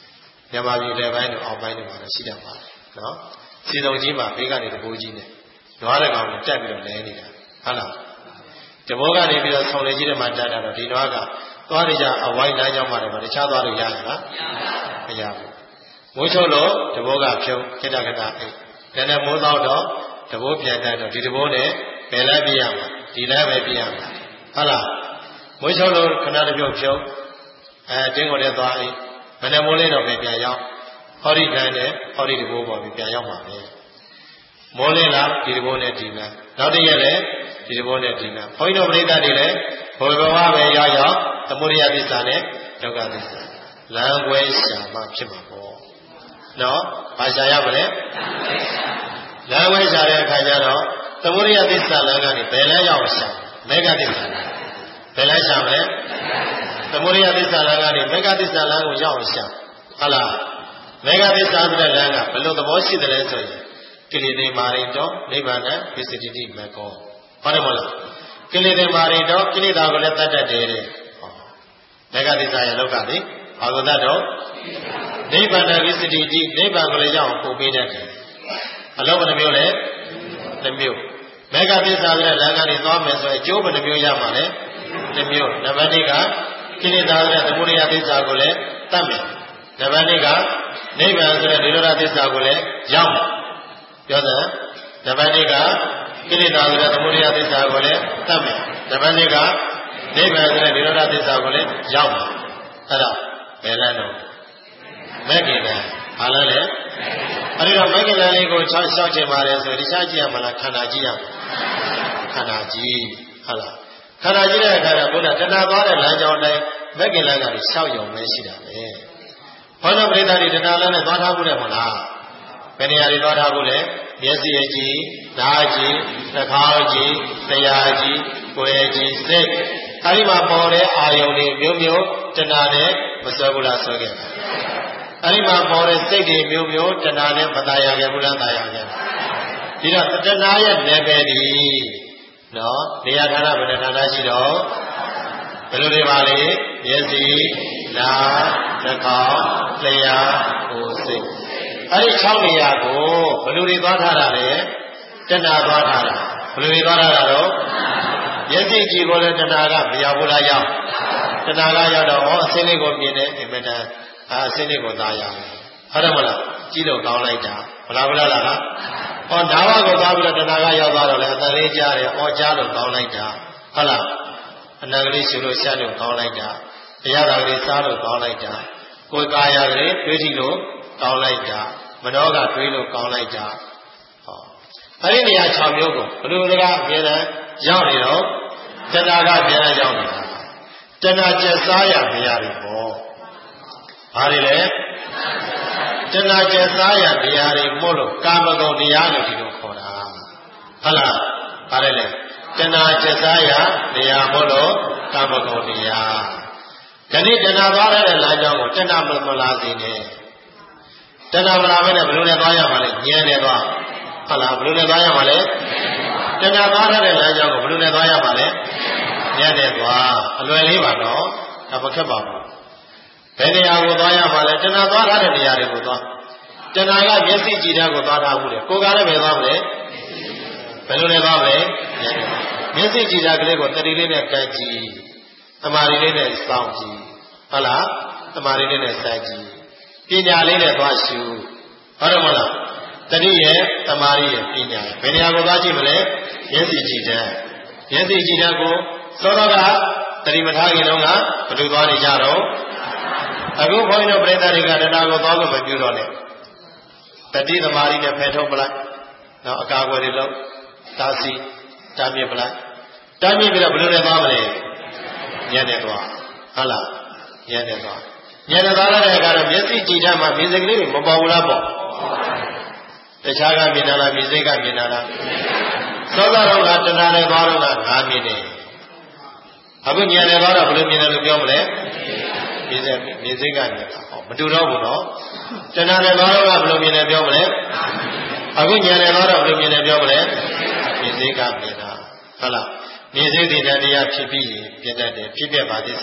မြန်မာပြည်လယ်ပိုင်းတို့အောက်ပိုင်းတို့မှာရှိတတ်ပါတယ်နော်စီစုံကြီးမှာဘေးကနေတဘိုးကြီးနဲ့နွားတဲ့ကောင်နဲ့တက်ပြီးတော့လဲနေတာဟုတ်လားတဘိုးကနေပြီးတော့ဆောင်းလေကြီးတွေမှာတက်တာတော့ဒီနွားကသွားရကြအဝိုင်းလမ်းကြောင်းမှာလည်းတခြားသွားလို့ရရလားမရဘူးမိုးချုပ်လို့တဘိုးကဖြုံခက်တာခက်တာအိတ်လည်းမိုးသောတော့တဘိုးပြန်တက်တော့ဒီတဘိုးနဲ့ဘယ်လဲပြရမှာဒီလဲပဲပြရမှာဟုတ်လားမိုးချုပ်လို့ခဏတစ်ပြုတ်ဖြုံတင်းကိုလည်းသွားအိတ်မနေ့မိုးလေးတော့ပဲပြန်ရောက်ဟောဒီတန်းနဲ့ဟောဒီတဘိုးပေါ်ပြီးပြန်ရောက်မှာပဲမိုးလေးလားဒီတဘိုးနဲ့ဒီလားနောက်တစ်ရက်လည်းဒီတဘိုးနဲ့ဒီလားဘုန်းကြီးတို့ပြိဿတွေလည်းဘုရားဘဝပဲရောက်သမုဒိယသစ္စာနဲ့ဒုက္ခသစ္စာလမ်းခွဲရှာမှဖြစ်မှာပေါ့နော်ဘာရှာရမလဲလမ်းခွဲရှာတဲ့အခါကျတော့သမုဒိယသစ္စာလမ်းကနေဘယ်လမ်းရောက်ရှာမေဃသစ္စာဘယ်လမ်းရှာမလဲသမုဒိယသစ္စာလမ်းကနေမေဃသစ္စာလမ်းကိုရောက်ရှာဟုတ်လားမေဃသစ္စာဆိုတဲ့လမ်းကဘယ်လိုသဘောရှိတယ်လဲဆိုရင်ကိလေသာမာရိတောနိဗ္ဗာန်ပစ္စတိတိမေကောဟုတ်တယ်မဟုတ်လားကိလေသာမာရိတောကိလေသာကိုလည်းတတ်တတ်တယ်တဲ့မေဃသစ္စာရဲ့လောကလေဘာကိုတတ်တော့နိဗ္ဗာန်ပစ္စတိတိနိဗ္ဗာန်ကိုလည်းရောက်ပို့ပေးတတ်တယ်အလုံးဘယ်နှမျိုးလဲတစ်မျိုးမေဃသစ္စာဆိုတဲ့လမ်းကနေသွားမယ်ဆိုရင်အကျိုးဘယ်နှမျိုးရမှာလဲတစ်မျိုးနံပါတ်1ကကိလေသာဆိုတဲ့သမုဒိယသစ္စာကိုလည်းတတ်မယ်နံပါတ်2ကနိဗ္ဗာန်ဆိုတဲ့နိရောဓသစ္စာကိုလည်းရောက်ပြောစမ်းနံပါတ်2ကကိလေသာဆိုတဲ့သမုဒိယသစ္စာကိုလည်းတတ်မယ်နံပါတ်2ကနိဗ္ဗာန်ဆိုတဲ့နိရောဓသစ္စာကိုလည်းရောက်မယ်အဲ့ဒါဘယ်လမ်းတော့မဂ္ဂင်လမ်းဘာလမ်းလဲအဲ့ဒီတော့မဂ္ဂင်လမ်းလေးကို၆ချင်ပါတယ်ဆိုဒီရှားကြည့်ရမလားခန္ဓာကြည့်ရခန္ဓာကြည့်ဟုတ်လားခန္ဓာကြည့်တဲ့အခါကျဘုရားတဏှာသွားတဲ့လမ်းကြောင်းတိုင်းမဂ္ဂင်လမ်းကနေ၆ယုံပဲရှိတာပဲဘောဓပရိသတ်တွေတဏှာလမ်းနဲ့သွားထားမှုတယ်မလားဘယ်နေရာတွေသွားထားမှုလဲမျက်စိအကြည့်နားအကြည့်နှာခေါင်းအကြည့်တရားအကြည့်ကိုယ်အကြည့်စိတ်အဲဒီမှာပေါ်တဲ့အာယုန်တွေမျိုးမျိုးတဏှာနဲ့မဆွဲဘူးလားဆွဲခဲ့အဲဒီမှာပေါ်တဲ့စိတ်တွေမျိုးမျိုးတဏှာနဲ့မตายရခဲ့ဘူးလားตายရခဲ့ဒီတော့တဏှာရဲ့နယ်ပယ်ဒီနော်နေရာဌာနဘယ်ဌာနရှိတော့ဘယ်လိုတွေပါလဲမျက်စိနားနှာခေါင်းလျှာကိုယ်စိတ်အဲဒီ6နေရာကိုဘယ်လိုတွေသွားထားတာလဲတဏှာသွားထားတာဘယ်လိုတွေသွားထားတာတော့မျက်စိကြည့်ကိုလည်းတဏှာကမရောက်ဘူးလားရောက်တဏှာကရောက်တော့အစင်းလေးကိုမြင်တဲ့အင်မတန်အစင်းလေးကိုသားရတယ်ဟုတ်တယ်မလားကြည့်လို့ကောင်းလိုက်တာမလားလားနားဝကိုသွားပြီးတော့တဏှာကရောက်သွားတော့လေအတန်လေးကြားတယ်ကြားလို့ကောင်းလိုက်တာဟုတ်လားအနာကလေးရှုလို့ရှာလို့ကောင်းလိုက်တာတရားတော်လေးစားလို့ကောင်းလိုက်တာကိုယ်ကာယကလေးတွေးကြည့်လို့ကောင်းလိုက်တာမနောကတွေးလို့ကောင်းလိုက်တာအဲ့ဒီနေရာ6မျိုးကိုဘယ်လိုလဲအမြဲတမ်းရောက်နေတော့တဏှာကပြန်ရောက်နေတာတဏှာကျက်စားရမရတယ်ပေါ့ဘာတွေလဲတဏှာကျက်စားရတရားတွေမို့လို့ကာမဂုဏ်တရားလို့ဒီလိုခေါ်တာဟုတ်လားဘာလဲလဲတဏှာကျက်စားရတရားမို့လို့ကာမဂုဏ်တရားဒီနေ့တဏှာသွားတဲ့လမ်းကြောင်းကိုတဏှာမလာစေနဲ့တဏှာမလာဘဲနဲ့ဘယ်လိုလဲသွားရမှာလဲဉာဏ်နဲ့သွားဟုတ်လားဘယ်လိုလဲသွားရမှာလဲတဏှာသွားတဲ့လမ်းကြောင်းကိုဘယ်လိုလဲသွားရမှာလဲဉာဏ်နဲ့သွားအလွယ်လေးပါတော့ဒါမခက်ပါဘူးဘယ်နေရာကိုသွားရမှာလဲတဏှာသွားတဲ့နေရာတွေကိုသွားတဏှာကမျက်စိကြည်တာကိုသွားထားမှုတယ်ကိုယ်ကလည်းပဲသွားမလဲဘယ်လိုလဲသွားမလဲမျက်စိကြည်တာကလေးကိုတတိလေးနဲ့ကတ်ကြည့်သမာဓိလေးနဲ့စောင့်ကြည့်ဟုတ်လားသမာဓိလေးနဲ့စိုက်ကြည့်ပညာလေးနဲ့သွားရှုဟုတ်တယ်မလားတတိရဲ့သမာဓိရဲ့ပညာဘယ်နေရာကိုသွားကြည့်မလဲမျက်စိကြည်တဲ့မျက်စိကြည်တဲ့ကိုသောတော်ကတတိမထားခင်တုန်းကဘယ်လိုသွားနေကြတော့အခုဘုန်းကြီးတို့ပြိဿတွေကတရားကိုသွားလို့မပြုတော့နဲ့တတိသမာဓိနဲ့ဖယ်ထုတ်ပလိုက်နောက်အကာအကွယ်တွေလုပ်တားစီတားမြစ်ပလိုက်တားမြစ်ပြီးတော့ဘယ်လိုလဲသွားမလဲဉာဏ်နဲ့သွားဟုတ်လားဉာဏ်နဲ့သွားဉာဏ်နဲ့သွားတဲ့အခါတော့မျက်စိကြည့်တတ်မှမြင်စိတ်ကလေးတွေမပေါ်ဘူးလားပေါ့တခြားကမြင်တာလားမြင်စိတ်ကမြင်တာလားသောတာတော်ကတဏှာနဲ့သွားတော့ကငါမြင်တယ်အခုဉာဏ်နဲ့သွားတော့ဘယ်လိုမြင်တယ်လို့ပြောမလဲမြင်စိတ်ကမြင်တာမတူတော့ဘူးနော်တဏှာနဲ့သွားတော့ကဘယ်လိုမြင်တယ်ပြောမလဲအခုဉာဏ်နဲ့သွားတော့ဘယ်လိုမြင်တယ်ပြောမလဲမြင်စိတ်ကမြင်တာဟုတ်လားမြင်စိတ်တည်တဲ့တရားဖြစ်ပြီးရင်ပြတတ်တယ်ဖြစ်ပြပါသစ္စာ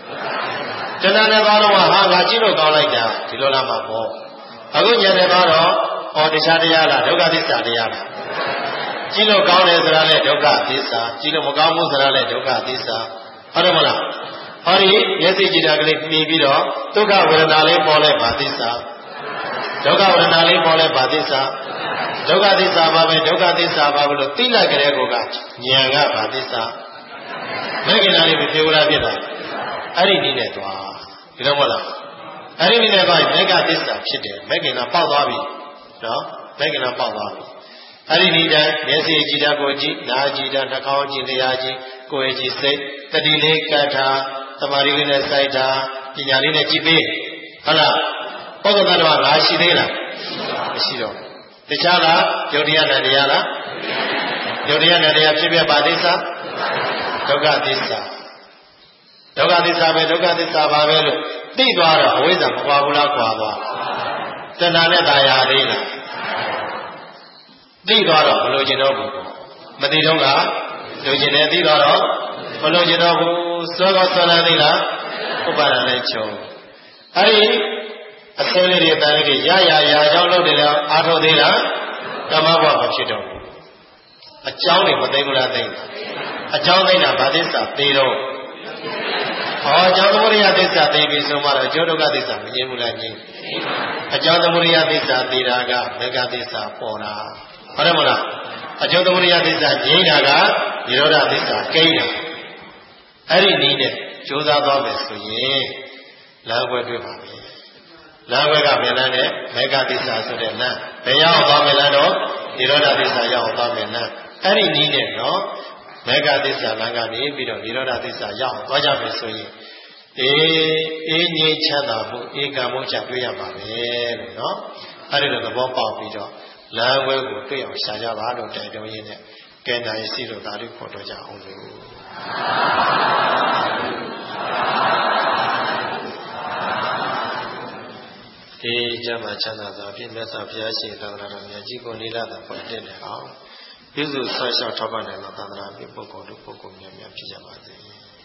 တဏှာနဲ့သွားတော့ဟာငါကြည့်လို့ကောင်းလိုက်တာဒီလိုလားမှာပေါ့အခုဉာဏ်နဲ့သွားတော့ဟောတရားတရားလားဒုက္ခသစ္စာတရားလားကြည့်လို့ကောင်းတယ်ဆိုတာလည်းဒုက္ခသစ္စာကြည့်လို့မကောင်းဘူးဆိုတာလည်းဒုက္ခသစ္စာဟုတ်တယ်မလားဟောဒီမျက်စိကြည့်တာကလေးပြီးပြီးတော့ဒုက္ခဝေဒနာလေးပေါ်လဲပါသစ္စာဒုက္ခဝေဒနာလေးပေါ်လဲပါသစ္စာဒုက္ခသစ္စာပါပဲဒုက္ခသစ္စာပါလို့သိလိုက်ကြတဲ့ကောကဉာဏ်ကပါသစ္စာမဲ့ကိနာလေးပြေဝရဖြစ်တာအဲ့ဒီနည်းနဲ့သွားဒီလိုမဟုတ်လားအဲ့ဒီနည်းနဲ့သွားမဲ့ကသစ္စာဖြစ်တယ်မဲ့ကိနာပေါက်သွားပြီနော်မဲ့ကိနာပေါက်သွားပြီအဲ့ဒီနည်းတိုင်းမျက်စိကြည့်တာကိုကြည့်နားကြည့်တာနှာခေါင်းကြည့်လျှာကြည့်ကိုယ်ကြည့်စိတ်တတိလေးကတ်တာသမာဓိလေးနဲ့စိုက်တာပညာလေးနဲ့ကြည့်ပေးဟုတ်လားပုဂ္ဂိုလ်တော်ကငါရှိသေးလားမရှိတော့တခြားလားယုတ်တရားနဲ့တရားလားယုတ်တရားနဲ့တရားဖြစ်ပြပါသစ္စာဒုက္ခသစ္စာဒုက္ခသစ္စာပဲဒုက္ခသစ္စာပါပဲလို့သိသွားတော့အဝိဇ္ဇာမကွာဘူးလားကွာသွားတဏှာနဲ့ตายာသေးလားသိသွားတော့မလိုချင်တော့ဘူးမသိတော့ကလိုချင်တယ်သိသွားတော့မလိုချင်တော့ဘူးစောကောဆွမ်းလန်းသေးလားဥပါဒณနဲ့ချုပ်အဲ့ဒီအစင်းလေးတွေတန်လေးတွေရကြောင်းလုပ်တယ်လို့အားထုတ်သေးလားကမ္မဘဝမဖြစ်တော့ဘူးအကြောင်းတွေမသိဘူးလားသိအကြောင်းသိတာဗာသစ္စာသိတော့ဟောအကြောင်းသမုဒိယသစ္စာသိပြီဆိုမှတော့အကျိုးဒုက္ခသစ္စာမငြင်းဘူးလားငြင်းအကြောင်းသမုဒိယသစ္စာသိတာကမေဃသစ္စာပေါ်တာဟုတ်တယ်မလားအကျိုးသမုဒိယသစ္စာငြင်းတာကនិရောဓသစ္စာကိန်းတာအဲ့ဒီနည်းနဲ့ကြိုးစားသွားမယ်ဆိုရင်လမ်းခွဲတွေ့ပါပြီလမ်းခွဲကဘယ်လမ်းနဲ့မေဃသစ္စာဆိုတဲ့လမ်းဘယ်ရောက်သွားမယ်လမ်းတော့និရောဓသစ္စာရောက်သွားမယ်လမ်းအဲ့ဒီနည်းနဲ့နော်မေဃသစ္စာလမ်းကနေပြီးတော့និရောဓသစ္စာရောက်သွားကြမယ်ဆိုရင်အေးငြိမ်းချမ်းသာမှုဧကံမို့ချတွေ့ရပါမယ်လို့နော်အဲ့ဒီလိုသဘောပေါက်ပြီးတော့လမ်းဝဲကိုတွေ့အောင်ရှာကြပါလို့တိုက်တွန်းရင်းနဲ့ကဲနိုင်စီလို့ဒါလေးခေါ်တော့ကြအောင်လို့ကျမ်းမှာချမ်းသာစွာဖြင့်မြတ်စွာဘုရားရှင်သာသနာတော်မြတ်ကြီးကိုနိလသာပေါ်တက်နေအောင်ပြုစုဆောက်ရှောက်ထောက်ပံ့နိုင်သောသာသနာ့ပုဂ္ဂိုလ်တို့ပုဂ္ဂိုလ်များများဖြစ်ကြပါစေ